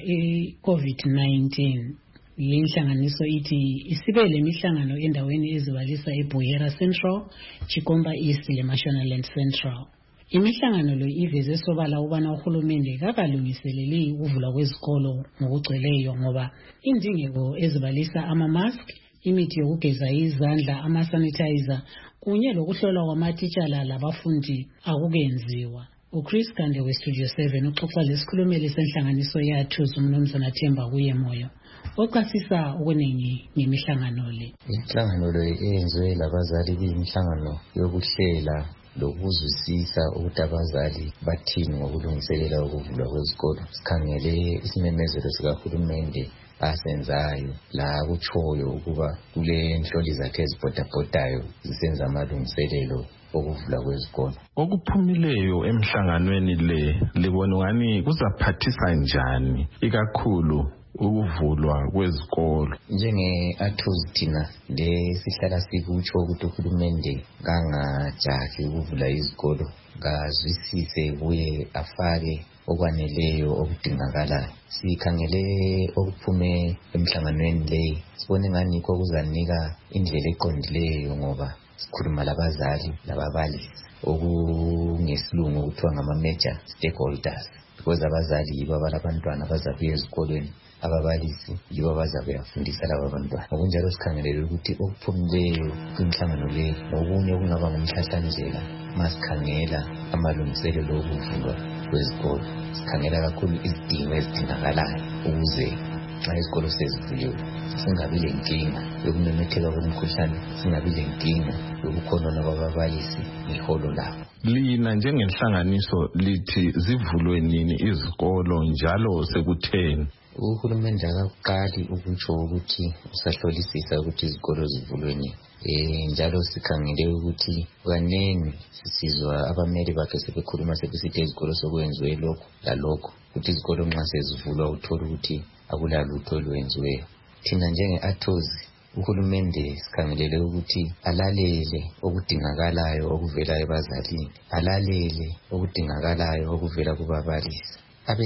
i-COVID-19. Inhlanganiso ithi isibe lemihlangano endaweni ezibalisa eBuyera Central, Chikomba East leMashonaland Central. Imihlangano lo iveze sobala ubana uhulumende kakalungiseleli ukuvulwa kwezikolo ngokugcweleyo ngoba indingeko ezibalisa ama-mask, imithi yokugeza izandla, ama-sanitizer kunye lokuhlolwa kwamatitshala labafundi akukenziwa. uChris Kande weStudio 7 uxoxa lesikhulumeli senhlanganiso yathu uMnumzana Themba Kuyemoyo oqasisa okuningi ngemihlangano le. Inhlangano le eyenziwe labazali kuyimihlangano yokuhlela lokuzwisisa ukuthi abazali bathini ngokulungiselela ukuvulwa kwezikolo. Sikhangele isimemezelo sikahulumende asenzayo la kutshoyo ukuba kule nhloli zakhe ezibhodabhodayo zisenza amalungiselelo okuvulwa kwezikolo. Okuphumileyo emhlanganweni le libona ngani kuzaphathisa njani ikakhulu ukuvulwa kwezikolo? Njenge-ATUZ thina sihlala sikutsho ukuthi uhulumende kangajahi ukuvula izikolo, kazwisise kuye afake okwaneleyo okudingakalayo. Sikhangele okuphume emhlanganweni le sibone ngani yikho kuzanika indlela eqondileyo ngoba sikhuluma labazali lababalisi okungesilungu kuthiwa ngama-major stakeholders, because abazali yibo abalabantwana bazabuya ezikolweni, ababalisi yibo abazabe bafundisa laba bantwana. Ngokunjalo sikhangelele ukuthi okuphumileyo kwinhlangano le nokunye okungaba ngumhlahlandlela masikhangela amalungiselelo okuvulwa kwezikolo. Sikhangela kakhulu izidingo ezidingakalayo ukuze xa izikolo sezivuliwe singabi lenkinga yokumemetheka komkhuhlane, singabi lenkinga yokukhonona kwababalisi ngeholo labo. Lina njengenhlanganiso lithi zivulwe nini izikolo njalo sekutheni? Uhulumende akakuqali ukutsho ukuthi usahlolisisa ukuthi izikolo zivulwe nini. Njalo sikhangele ukuthi kanengi sisizwa abameli bakhe sebekhuluma sebesithi izikolo sokwenziwe lokho lalokho, ukuthi izikolo nxa sezivulwa uthola ukuthi akulalutho olwenziweyo. Thina njenge-ATUZ uhulumende sikhangelele ukuthi alalele okudingakalayo okuvela ebazalini, alalele okudingakalayo okuvela kubabalisi,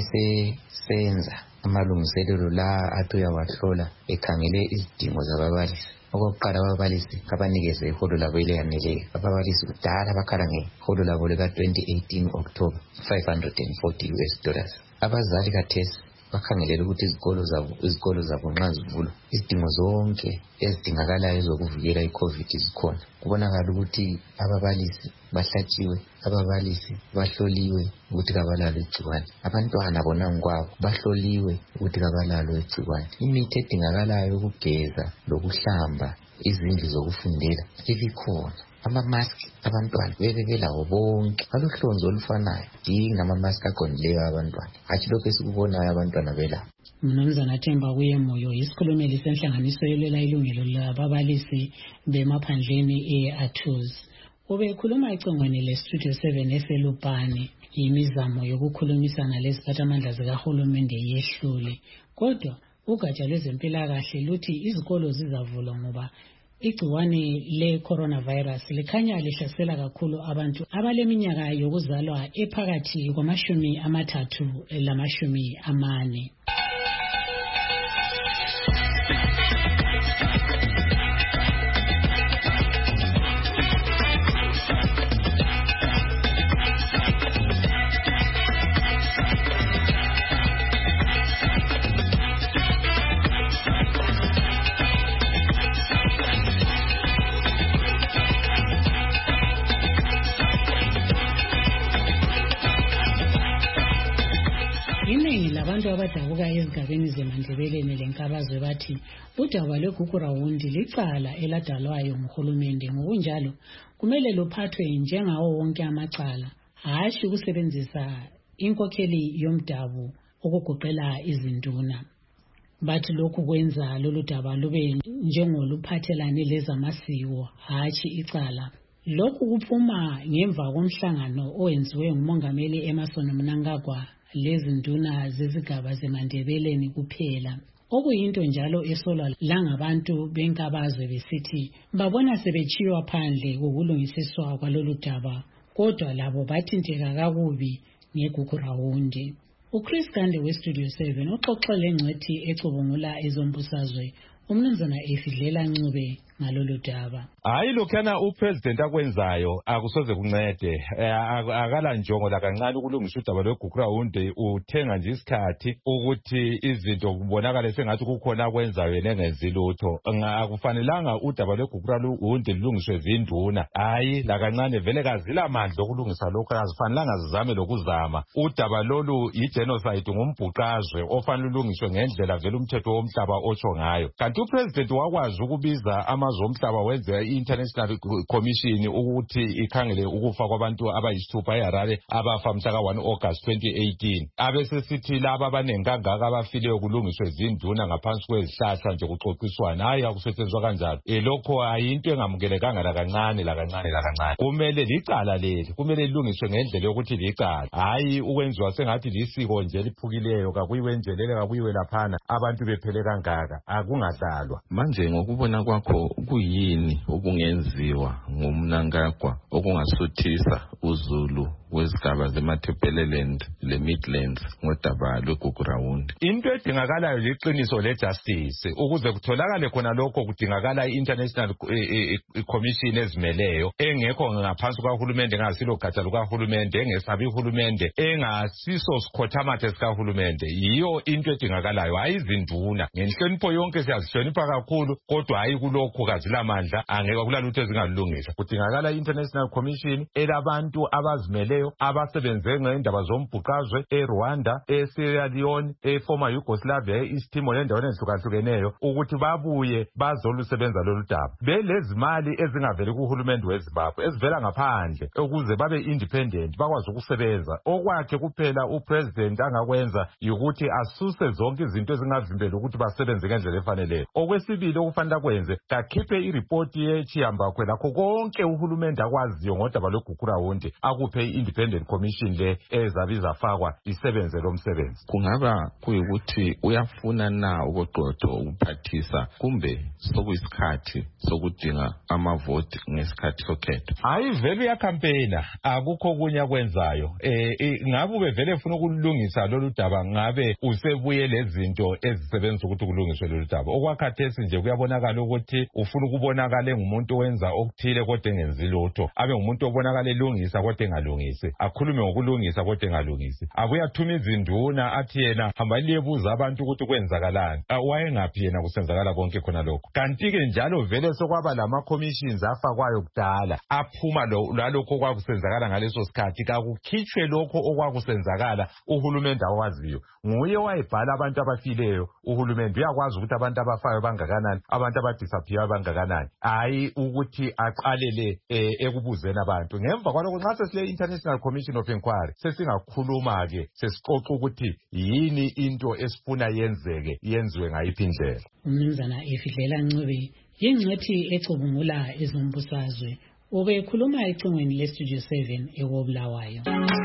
abesesenza amalungiselelo la athi uyawahlola ekhangele izidingo zababalisi. Okokuqala, ababalisi abanikeze iholo labo eliyaneleyo. Ababalisi kudala bakhala ngeholo labo lika-2018 October $540. Abazali kathesi bakhangelele ukuthi izikolo zabo nxa zivulwa izidingo zonke ezidingakalayo zokuvikela iCovid zikhona. Kubonakala ukuthi ababalisi bahlatshiwe, ababalisi bahloliwe ukuthi kabalalo igciwane, abantwana bona ngokwabo bahloliwe ukuthi kabalalo igciwane. Imithi edingakalayo ukugeza lokuhlamba izindlu zokufundela ibikhona. Ama-mask abantwana belawo bonke balohlonzo olufanayo, dingi nama-mask aqondileyo abantwana, hatshi lokhu esikubonayo abantwana belawo. Mnumzana Themba Kuyemoyo, isikhulumeli senhlanganiso elwela ilungelo lababalisi bemaphandleni e-Atuz. Ubekhuluma ecingweni le-Studio 7 eselupane. Imizamo yokukhulumisana leziphathamandla zikahulumende yehlule, kodwa ugatsha lwezempilakahle luthi izikolo zizavulwa ngoba igciwane le-coronavirus likhanya lihlasela kakhulu abantu abaleminyaka yokuzalwa ephakathi kwama-30 lama-40. Abantu abadabuka ezigabeni zeMandebeleni lenkabazwe bathi udaba lweGugurawundi licala eladalwayo nguhulumende, ngokunjalo kumele luphathwe njengawo wonke amacala, hashi ukusebenzisa inkokheli yomdabu ukugoqela izinduna. Bathi lokhu kwenza lolu daba lube njengoluphathelane lezamasiko, hashi icala. Lokhu kuphuma ngemva komhlangano owenziwe ngumongameli Emmerson Mnangagwa lezinduna zezigaba zeMandebeleni kuphela, okuyinto njalo esolwa langabantu benkabazwe besithi babona sebechiywa phandle kokulungisiswa kwalolu daba, kodwa labo bathinteka kakubi ngeGugurawundi. uChris Gande weStudio 7 uxoxe lengcwethi ecubungula ezombusazwe umnumzana Efidlela Ncube ngalolu daba. Hayi lokhana upresident akwenzayo akusoze kuncede, akala njongo la kancane ukulungisa udaba lweGugurawundi, uthenga nje isikhathi ukuthi izinto kubonakala sengathi kukhona akwenzayo yena engenzi lutho. Akufanelanga udaba lweGugurawundi lulungiswe zinduna, hayi la kancane vele kazila amandla okulungisa lokho, azifanelanga zizame lokuzama. Udaba lolu yi-genocide, ngumbhuqazwe ofanele ulungiswe ngendlela vele umthetho womhlaba otsho ngayo. Kanti upresident wakwazi ukubiza amazwe omhlaba wenze i-International Commission ukuthi ikhangele ukufa kwabantu abayisithupha eHarare abafa mhla ka-1 August 2018. Abesesithi laba abanenkangaka abafileyo kulungiswe zinduna ngaphansi kwezihlahla nje kuxoxiswana, hayi akusetshenziswa kanjalo. Lokho ayinto engamukelekanga la kancane. Kumele licala leli, kumele lilungiswe ngendlela yokuthi licala, hayi ukwenziwa sengathi lisiko nje liphukileyo, kakuyiwe njelele kakuyiwe laphana abantu bephele kangaka, akungadlalwa. Manje ngokubona kwakho kuyini okungenziwa ngumNangagwa okungasuthisa uZulu wezigaba zeMatabeleland le-Midlands ngodaba lweGugurawundi? Into edingakalayo liqiniso le-justice. Ukuze kutholakale khona lokho kudingakala i-International Commission ezimeleyo, engekho ngaphansi kahulumende, engasilo gatsha lukahulumende, engesabi uhulumende, engasiso sikhothamathe sikahulumende. Yiyo into edingakalayo, hayi izinduna. Ngenhlonipho yonke siyazihlonipha kakhulu, kodwa hayi kulokho kazila mandla, angeke kulalutho ezingalungisa. Kudingakala i-International Commission elabantu abazimeleyo abasebenze ngendaba zombhuqazwe eRwanda, eSierra Leone, eformer Yugoslavia, eEast Timor nendaweni ezihlukahlukeneyo, ukuthi babuye bazolusebenza lolu daba. Belezimali ezingaveli kuhulumende weZimbabwe ezivela ngaphandle ukuze babe independent, bakwazi ukusebenza. Okwakhe kuphela upresident angakwenza ukuthi asuse zonke izinto ezingavimbela ukuthi basebenze ngendlela efaneleyo. Okwesibili okufanele akwenze, kakhiphe iripoti yechiyambakwe lakho konke uhulumende akwaziyo ngodaba lweGugurawundi, akuphe i-Independent Commission le ezabe izafakwa isebenze lo msebenzi. Kungaba kuyikuthi uyafuna na ukoqotho ukuphathisa, kumbe sokuyisikhathi sokudinga amavoti ngesikhathi sokhetho? Hayi vele uyakhampena, akukho kunye akwenzayo. Ngabe ubevele ufuna ukulungisa lolu daba, ngabe usebuye lezinto ezisebenza ukuthi kulungiswe lolu daba. Okwakhathesi nje kuyabonakala ukuthi ufuna ukubonakala ngumuntu wenza okuthile kodwa engenzi lutho, abe ngumuntu obonakala elungisa kodwa engalungisi, akhulume ngokulungisa kodwa engalungisi, abuye athume izinduna athi yena hamba liyebuza abantu ukuthi kwenzakalani. Wayengaphi yena kusenzakala konke khona lokho? Kanti-ke njalo vele sokwaba lama-commissions afakwayo kudala aphuma lalokho okwakusenzakala ngaleso sikhathi, kakukhitshwe lokho okwakusenzakala uhulumende awaziyo. Nguye wayebhala abantu abafileyo, uhulumende uyakwazi ukuthi abantu abafayo bangakanani, abantu abadisappear bangakanani, hayi ukuthi aqalele ekubuzeni abantu. Ngemva kwalokho nxa sesile International Commission of Inquiry sesingakhuluma-ke sesixoxa ukuthi yini into esifuna yenzeke, yenziwe ngayiphi indlela. Umnumzana Efihlela Ncube yingcwethi ecubungula ezombusazwe ubekhuluma ecingweni leStudio 7 eKobulawayo.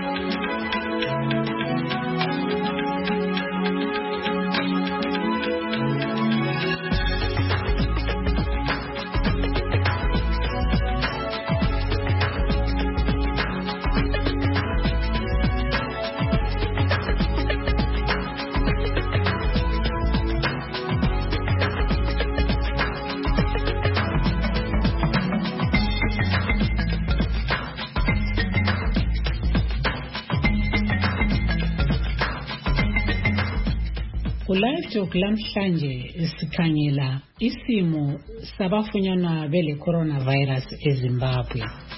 Live Talk lamhlanje sikhangela isimo sabafunyanwa bele coronavirus eZimbabwe.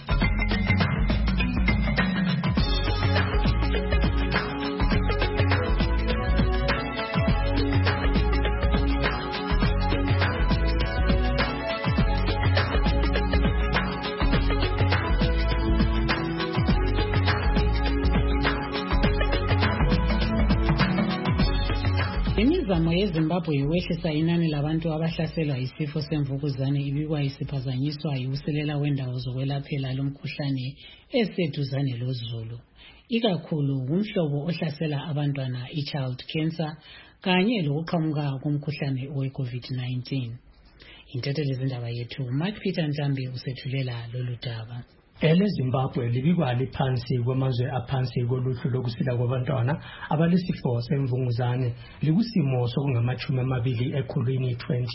Imizamo yeZimbabwe yehlisa inani labantu abahlaselwa isifo semvukuzane ibikwa isiphazanyiswa yiusilela wendawo zokwelaphela lomkhuhlane eseduzane loZulu. Ikakhulu umhlobo ohlasela abantwana i-child cancer kanye lokuqhamuka komkhuhlane we-COVID-19. Intethe lezindaba yethu Mark Peter Ntambi usethulela lolu daba. EleZimbabwe libikwa liphansi kwamazwe aphansi koluhlu lokusila kwabantwana abalesifo semvunguzane likusimo sokungama-20 ekhulwini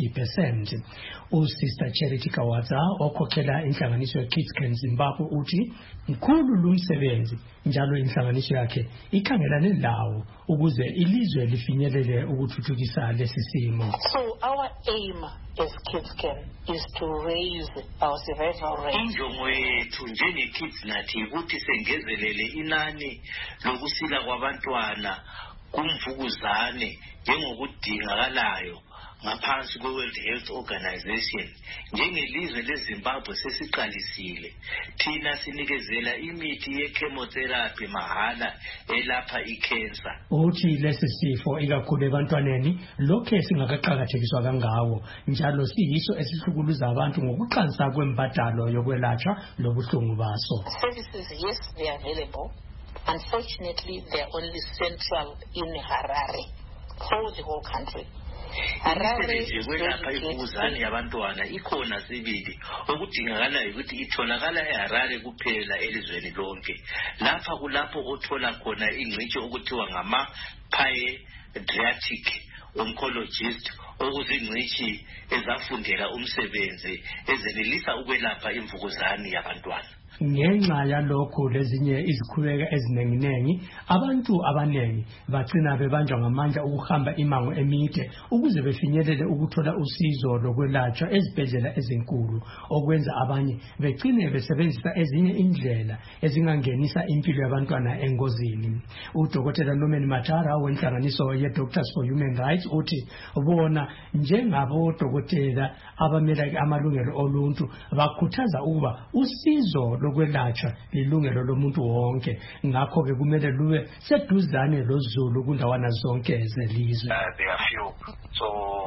20%. Usister Charity Kawadza okhokhela inhlanganiso ye-Kids Can Zimbabwe uthi mkhulu lumsebenzi njalo inhlanganiso yakhe ikhangelane lawo ukuze ilizwe lifinyelele ukuthuthukisa lesi simo. So our aim as Kids Can is to raise our survival rate. Injongo yethu njenge-Kids nathi ukuthi sengezelele inani lokusila kwabantwana kumvukuzane njengokudingakalayo ngaphansi kwe-World Health Organization. Njengelizwe leZimbabwe sesiqalisile thina sinikezela imithi ye-chemotherapy mahala elapha ikhensa. Uthi lesi sifo ikakhulu ebantwaneni lokhe singakaqakathekiswa kangawo njalo siyiso esihlukuluza abantu ngokuqansa kwembadalo yokwelatshwa lobuhlungu baso. Services, yes, they are available. Unfortunately, they are only central in Harare for the whole country. Imisebenzi yokwelapha imvukuzane yabantwana ikhona sibili, okudingakalayo ukuthi itholakala eHarare kuphela elizweni lonke. Lapha kulapho othola khona ingcitshi okuthiwa ngama-pediatric oncologist, okuzingcitshi ezafundela umsebenzi ezenelisa ukwelapha imvukuzane yabantwana. Ngenxa yalokho lezinye izikhubeka ezinenginengi abantu abanengi bagcina bebanjwa ngamandla ukuhamba imango emide ukuze befinyelele ukuthola usizo lokwelatshwa ezibhedlela ezinkulu, okwenza abanye begcine besebenzisa ezinye indlela ezingangenisa impilo yabantwana engozini. Udokotela Norman Matara wenhlanganiso ye-Doctors for Human Rights uthi bona njengabodokotela abamela amalungelo oluntu bakhuthaza ukuba usizo lokwelatshwa lilungelo lomuntu wonke, ngakho ke kumele lube seduzane loZulu kundawana zonke zelizwe. There are few, so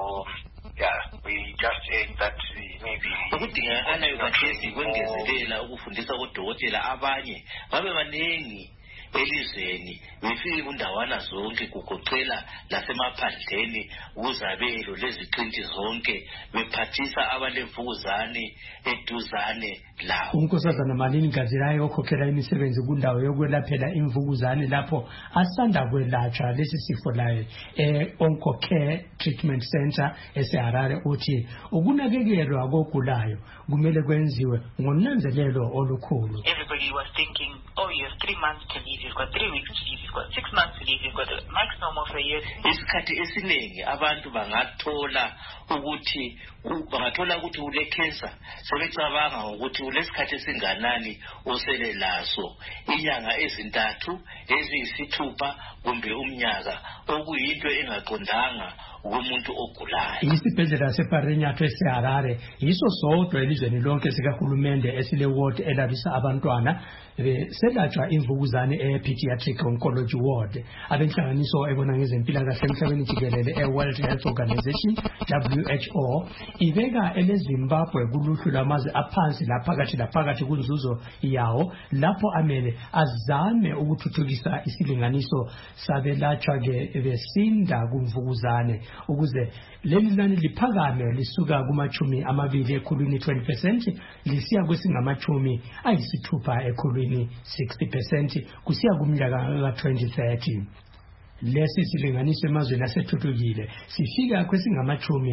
yeah, we just aim that maybe ukudingakalayo kathesi kwengezelela ukufundisa odokotela abanye babe baningi elizweni befike kundawana zonke kugoqela lasemaphandleni kuzabelo leziqinti zonke bephathisa abalemvukuzane eduzane lawo. Unkosazana Malini Gazirayo okhokhela imisebenzi kundawo yokwelaphela imvukuzane lapho asanda kwelatshwa lesi sifo layo Oncocare Treatment Center eseHarare uthi ukunakekelwa kokugulayo kumele kwenziwe ngonanzelelo olukhulu. Everybody was thinking, oh, you have 3 months to leave, you've got 3 weeks to leave, you've got 6 months to leave, you've got a maximum of a year. Isikhathi esiningi abantu bangathola ukuthi ule cancer sebecabanga ukuthi ulesikhathi esinganani osele laso inyanga ezintathu eziyisithupha kumbe umnyaka okuyinto engaqondanga kumuntu ogulayo. Isibhedlela seParenyathwe eseHarare yiso sodwa elizweni lonke sikahulumende esile ward elalisa abantwana selatshwa imvukuzane pediatric oncology ward. Abenhlanganiso ebona ngezempilakahle emhlabeni jikelele World Health Organization WHO ibeka eleZimbabwe kuluhlu lwamazwe aphansi laphakathi kunzuzo yawo lapho amele azame ukuthuthukisa isilinganiso sabelatshwa ke besinda kumvukuzane ukuze leli nani liphakame lisuka kumachumi amabili ekhulwini 20% lisiya kwesingamachumi ayisithupha ekhulwini 60% kusiya kumnyaka ka-2030. Lesi silinganiso emazweni asethuthukile sifika kwesingamachumi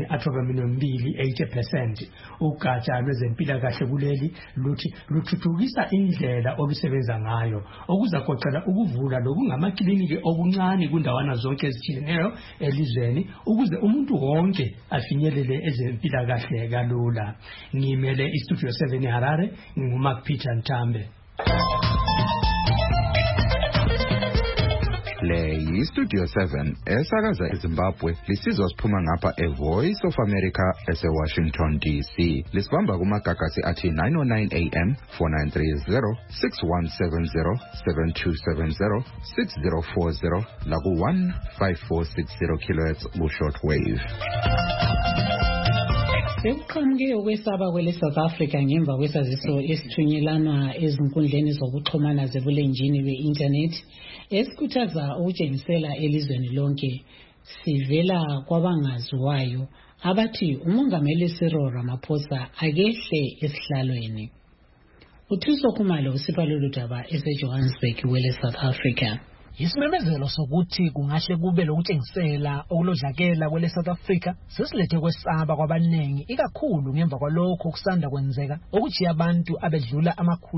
80%. Ugatsha lwezempilakahle kuleli luthi luthuthukisa indlela olusebenza ngayo okuzagoqela ukuvula lokungamakliniki okuncane kundawana zonke ezitshiyeneyo elizweni ukuze umuntu wonke afinyelele ezempilakahle kalula. Ngimele iStudio 7 eHarare, nginguMark Peter Ntambe. Le yiStudio 7 esakaza eZimbabwe lisizwa siphuma ngapha eVoice of America eseWashington DC. Lisibamba kumagagasi athi 909 AM 4930 6170 7270 6040 laku 15460 kHz ku-short wave. Sekuqhamuke ukwesaba kwele South Africa ngemva kwesaziso esithunyelana ezinkundleni zokuxhumana zebulenjini be-internet esikhuthaza ukutshengisela elizweni lonke sivela kwabangaziwayo abathi umongameli Cyril Ramaphosa akehle esihlalweni. UThuso Khumalo usipha lolu daba eseJohannesburg wele South Africa. Isimemezelo sokuthi kungahle kube lokutshengisela okulodlakela kwele South Africa sesilethe kwesaba kwabanengi ikakhulu ngemva kwalokho kusanda kwenzeka ukuthi abantu abedlula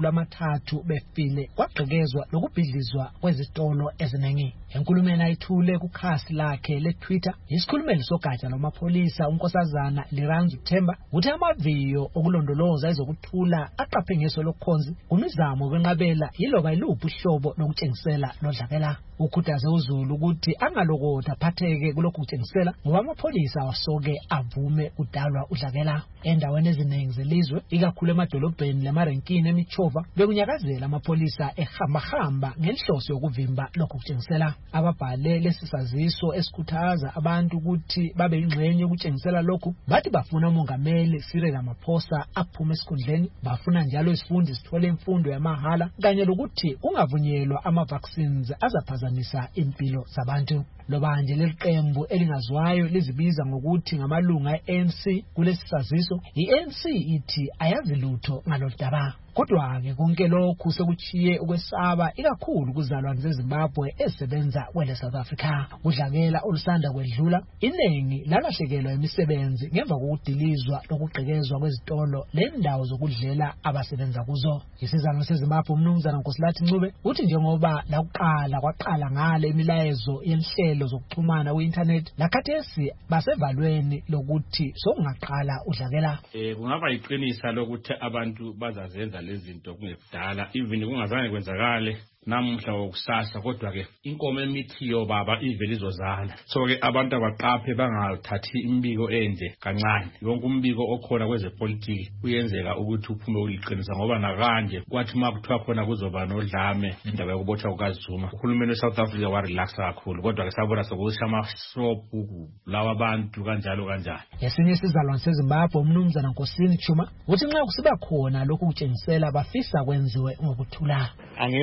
300 befile kwagqekezwa lokubhidlizwa kwezitolo eziningi. Enkulumeni ayithule kukhasi lakhe leTwitter isikhulumeli sogatsha lomapholisa unkosazana Liranzu Themba uthi amaviyo okulondoloza ezokuthula aqaphe ngeso lokukhonzi kumizamo kwenqabela yiloba iluphi uhlobo lokutshengisela lodlakela. Ukhuthaze uZulu ukuthi angalokotha phatheke kulokhu kutshengisela ngoba amapholisa wasoke avume udalwa udlakela. Endaweni eziningi zelizwe ikakhulu emadolobheni lemarenkini emichova bekunyakazela amapholisa ehamba ngenhloso yokuvimba lokhu kutshengisela. Ababhale lesisaziso esikhuthaza abantu ukuthi babe ingxenye yokutshengisela lokhu bathi bafuna umongameli Cyril Ramaphosa aphume esikhundleni, bafuna njalo isifundi sithole imfundo yamahala kanye lokuthi kungavunyelwa ama-vaccines azaphazamisa impilo zabantu. Lobanje leliqembu elingaziwayo lizibiza ngokuthi ngamalunga e-ANC kulesisaziso, i-ANC ithi ayazi lutho ngalodaba. Kodwa-ke konke lokhu sekuchiye ukwesaba ikakhulu kuzalwane zeZimbabwe ezisebenza kwele South Africa. Udlakela olusanda kwedlula iningi lalahlekelwa imisebenzi ngemva kokudilizwa lokugqekezwa kwezitolo lendawo zokudlela abasebenza kuzo. Isizalwane seZimbabwe umnumzana Nkosilathi Ncube uthi njengoba kwaqala ngale imilayezo yenhlelo zokuxhumana ku-internet lakhathesi basevalweni lokuthi sokungaqala udlakela. Kungaba yiqinisa lokuthi abantu bazazenza lezinto kungekudala even kungazange kwenzakale namuhla wokusasa kodwa ke inkomo emithiyo baba ivele izozala. So ke abantu abaqaphe bangathathi imbiko enje kancane. Yonke umbiko okhona kwezepolitiki uyenzeka ukuthi uphume uliqinisa ngoba nakanje kwathi makuthiwa khona kuzoba nodlame indaba yokubotshwa kukaZuma. Uhulumeni weSouth Africa warelaxa kakhulu kodwa ke sabona sokusha amasopu lawa abantu kanjalo. Esinye isizalwane seZimbabwe umnumzana Nkosini Chuma uthi nxa kusiba khona lokhu kutshengisela bafisa kwenziwe ngokuthula. Angeke siba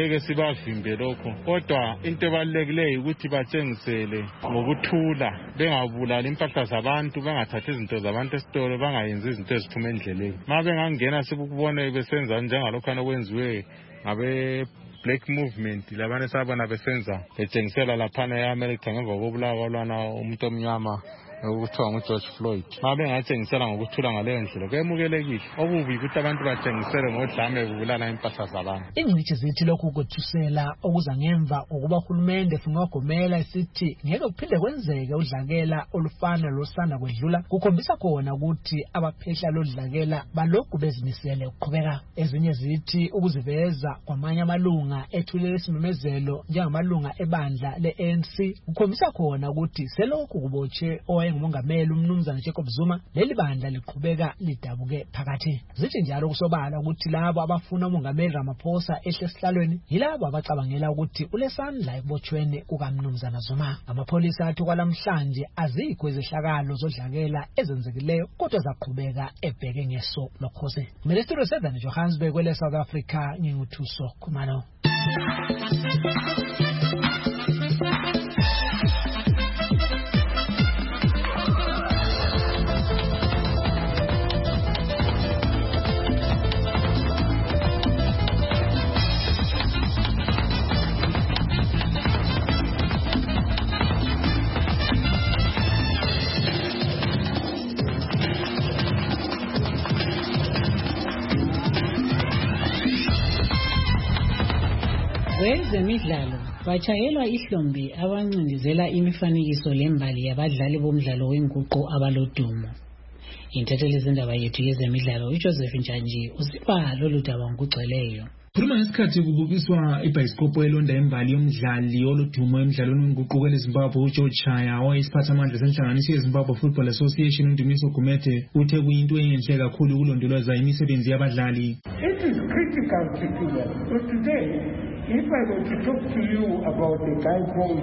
bavimbe lokho kodwa into ebalulekileyo ukuthi batshengisele ngokuthula bengabulali impahla zabantu bengathathi izinto zabantu esitolo bangayenzi izinto eziphuma endleleni ma bengangena sikubone besenza njengalokho okwenziwe ngabe Black Movement labane sabona besenza betshengisela laphana eAmerica ngemva kokubulawa lwana umuntu omnyama ukuthiwa nguGeorge Floyd mabe ngatshengisela ngokuthula ngaleyo ndlela kuyemukelekile okubi ukuthi abantu batshengisele ngodlame kubulala impahla zabantu. Ingcitshi zithi lokhu kwethusela okuza ngemva ukuba uhulumende ufuna ukugomela isithi ngeke kuphinde kwenzeke udlakela olufana losana kwedlula kukhombisa khona ukuthi abaphehla lodlakela balokhu bezimisele ukuqhubeka. Ezinye zithi ukuziveza kwamanye amalunga ethulela isimemezelo njengamalunga ebandla le-ANC kukhombisa khona ukuthi selokhu kubotshe ngumongameli umnumzana Jacob Zuma leli bandla liqhubeka lidabuke phakathi. Zithi njalo kusobala ukuthi labo abafuna umongameli Ramaphosa ehle esihlalweni yilabo abacabangela ukuthi ulesandla ekubotshweni kukamnumzana Zuma. Amapholisa athi kwalamhlanje azikho izehlakalo zodlakela ezenzekileyo kodwa zaqhubeka ebheke ngeso lokhozi. Ministry 7 Johannesburg kwele South Africa nginguthuso Khumalo. Kwezemidlalo bachayelwa ihlombe abancindezela imifanekiso lembali yabadlali bomdlalo wenguqu abalodumo. Intatheli zindaba yethu yezemidlalo uJoseph Njanji usiba lolu daba ngokugcweleyo. Khuluma ngesikhathi kubukiswa ibhayisikopho elonda imbali yomdlali oludumo emidlalweni wenguquko eZimbabwe uGeorge Chaya owayisiphathamandla senhlanganiso yeZimbabwe Football Association uNdumiso Gumede uthe kuyinto enhle kakhulu ukulondoloza imisebenzi yabadlali. It is critical to do that. So today, if I were to talk to you about the guy called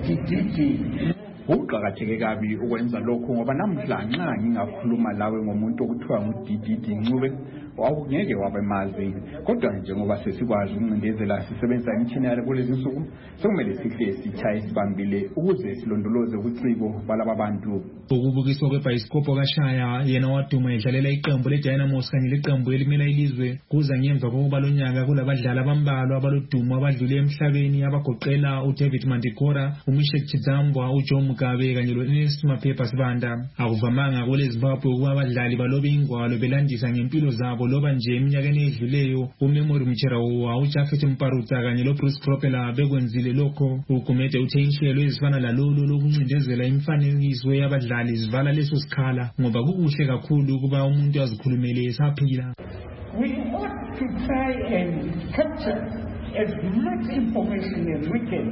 Didi, uqhakatheke kabi ukwenza lokho ngoba namhla nxa ngingakhuluma lawe ngomuntu okuthiwa nguDidi Ncube awungeke wabemazi kodwa njengoba sesikwazi ukuncindezela sisebenzisa imithini yale kulezi insuku sekumele sihle sichaye sibambile ukuze silondoloze ubuciko balaba bantu. Ukubukiswa kwebhayisikopho kaShaya yena waduma edlalela iqembu leDynamos kanye leqembu elimela ilizwe kuza ngemva kokuba lonyaka kulabadlali abambalwa abalodumo abadlule emhlabeni abagoqela uDavid Mandikora, uMishek Chidzambwa, uJoe Mugabe kanye loNelson Maphepha Sibanda. Akuvamanga kule Zimbabwe ukuba abadlali balobe ingwalo belandisa ngempilo zabo loba nje eminyakeni edluleyo. uMemory Mcherawa, uJafet Mparutsa kanye loBruce Propela bekwenzile lokho. uGumede uthe inhlelo ezifana lalolu lokuncindezela imifanekiso yabadlali zivala leso sikhala ngoba kukuhle kakhulu ukuba umuntu azikhulumele esaphila. We ought to try and capture as much information as we can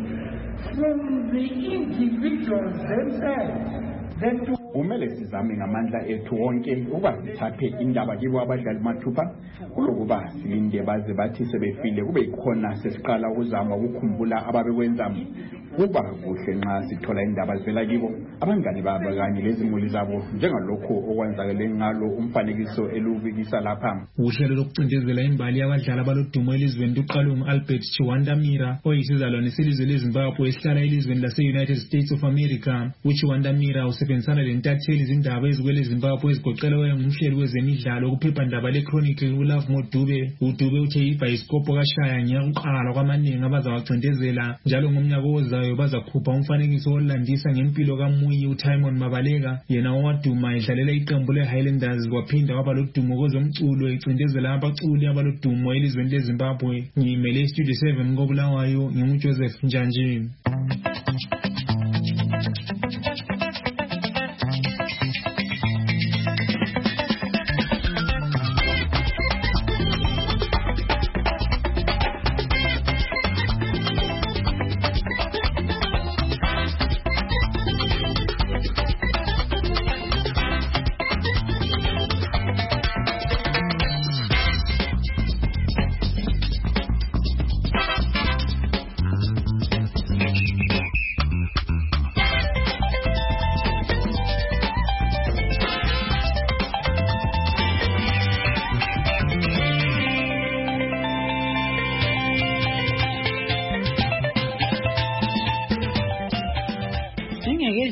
from the individuals themselves. Kumele sizame ngamandla ethu wonke ukuba sithathe indaba kibo abadlali mathupha kulokuba silinde baze bathi sebefile kube ikhona sesiqala ukuzama ukukhumbula ababekwenza. Kuba kuhle nxa sithola indaba zivela kibo abangani babo kanye lezimuli zabo njengalokho okwenzakele ngalo umfanekiso elubikisa lapha. Uhlelo lokucindezela imbali yabadlali abalodumo elizweni luqalwe nguAlbert Chiwandamira oyisizalwane selizwe leZimbabwe esihlala elizweni lase-United States of America. uChiwandamira usebenzisana lentatheli izindaba ezikwele Zimbabwe ezigoqela ngumhleli wezemidlalo kuphephandaba leChronicle uLove Modube. uDube uthe ibhayisikopho kaShaya ngiyakuqala kwamaningi abazawacindezela njalo ngomnyaka ozayo bazakhupha umfanekiso olandisa ngempilo kaMuyi uTimon Mabaleka yena owaduma edlalela iqembu leHighlanders waphinda waba lodumo kwezomculo ecindezela abaculi abalodumo elizweni leZimbabwe. Ngimele iStudio 7 koBulawayo nginguJoseph Njanji.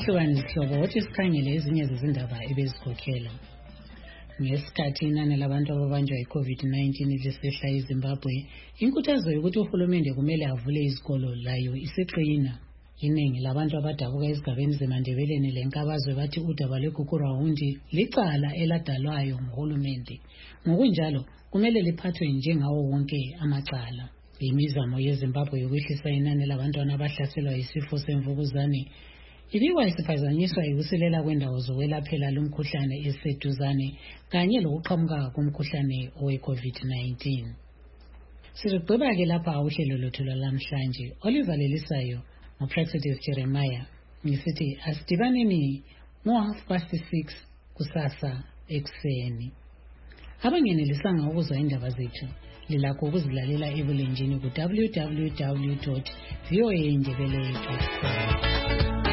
Siwani Sihlobo wathi sikhangele ezinye zezindaba ebezikhokhela. Ngesikhathi inani labantu ababanjwa yi-COVID-19 lisehla eZimbabwe, inkuthazo yokuthi uhulumende kumele avule izikolo layo iseqina. Iningi labantu abadabuka ezigabeni zeMandebeleni leNkabazwe bathi udaba lweGugurawundi licala eladalwayo nguhulumende. Ngokunjalo, kumele liphathwe njengawo wonke amacala. Imizamo yeZimbabwe yokwehlisa inani labantwana abahlaselwa yisifo semvukuzane ibikwa isiphazanyiswa yikusilela kwendawo zokwelaphela lumkhuhlane eseduzane kanye lokuqhamuka komkhuhlane owe-COVID-19. Sigqiba-ke lapha uhlelo lwethu lwalamhlanje olivalelisayo nguPractice Jeremiah ngisithi asidibaneni ngo6:30 kusasa ekuseni. Abangenelisanga ukuzwa indaba zethu lilakho ukuzilalela ebulenjini ku www.voaindebele.com.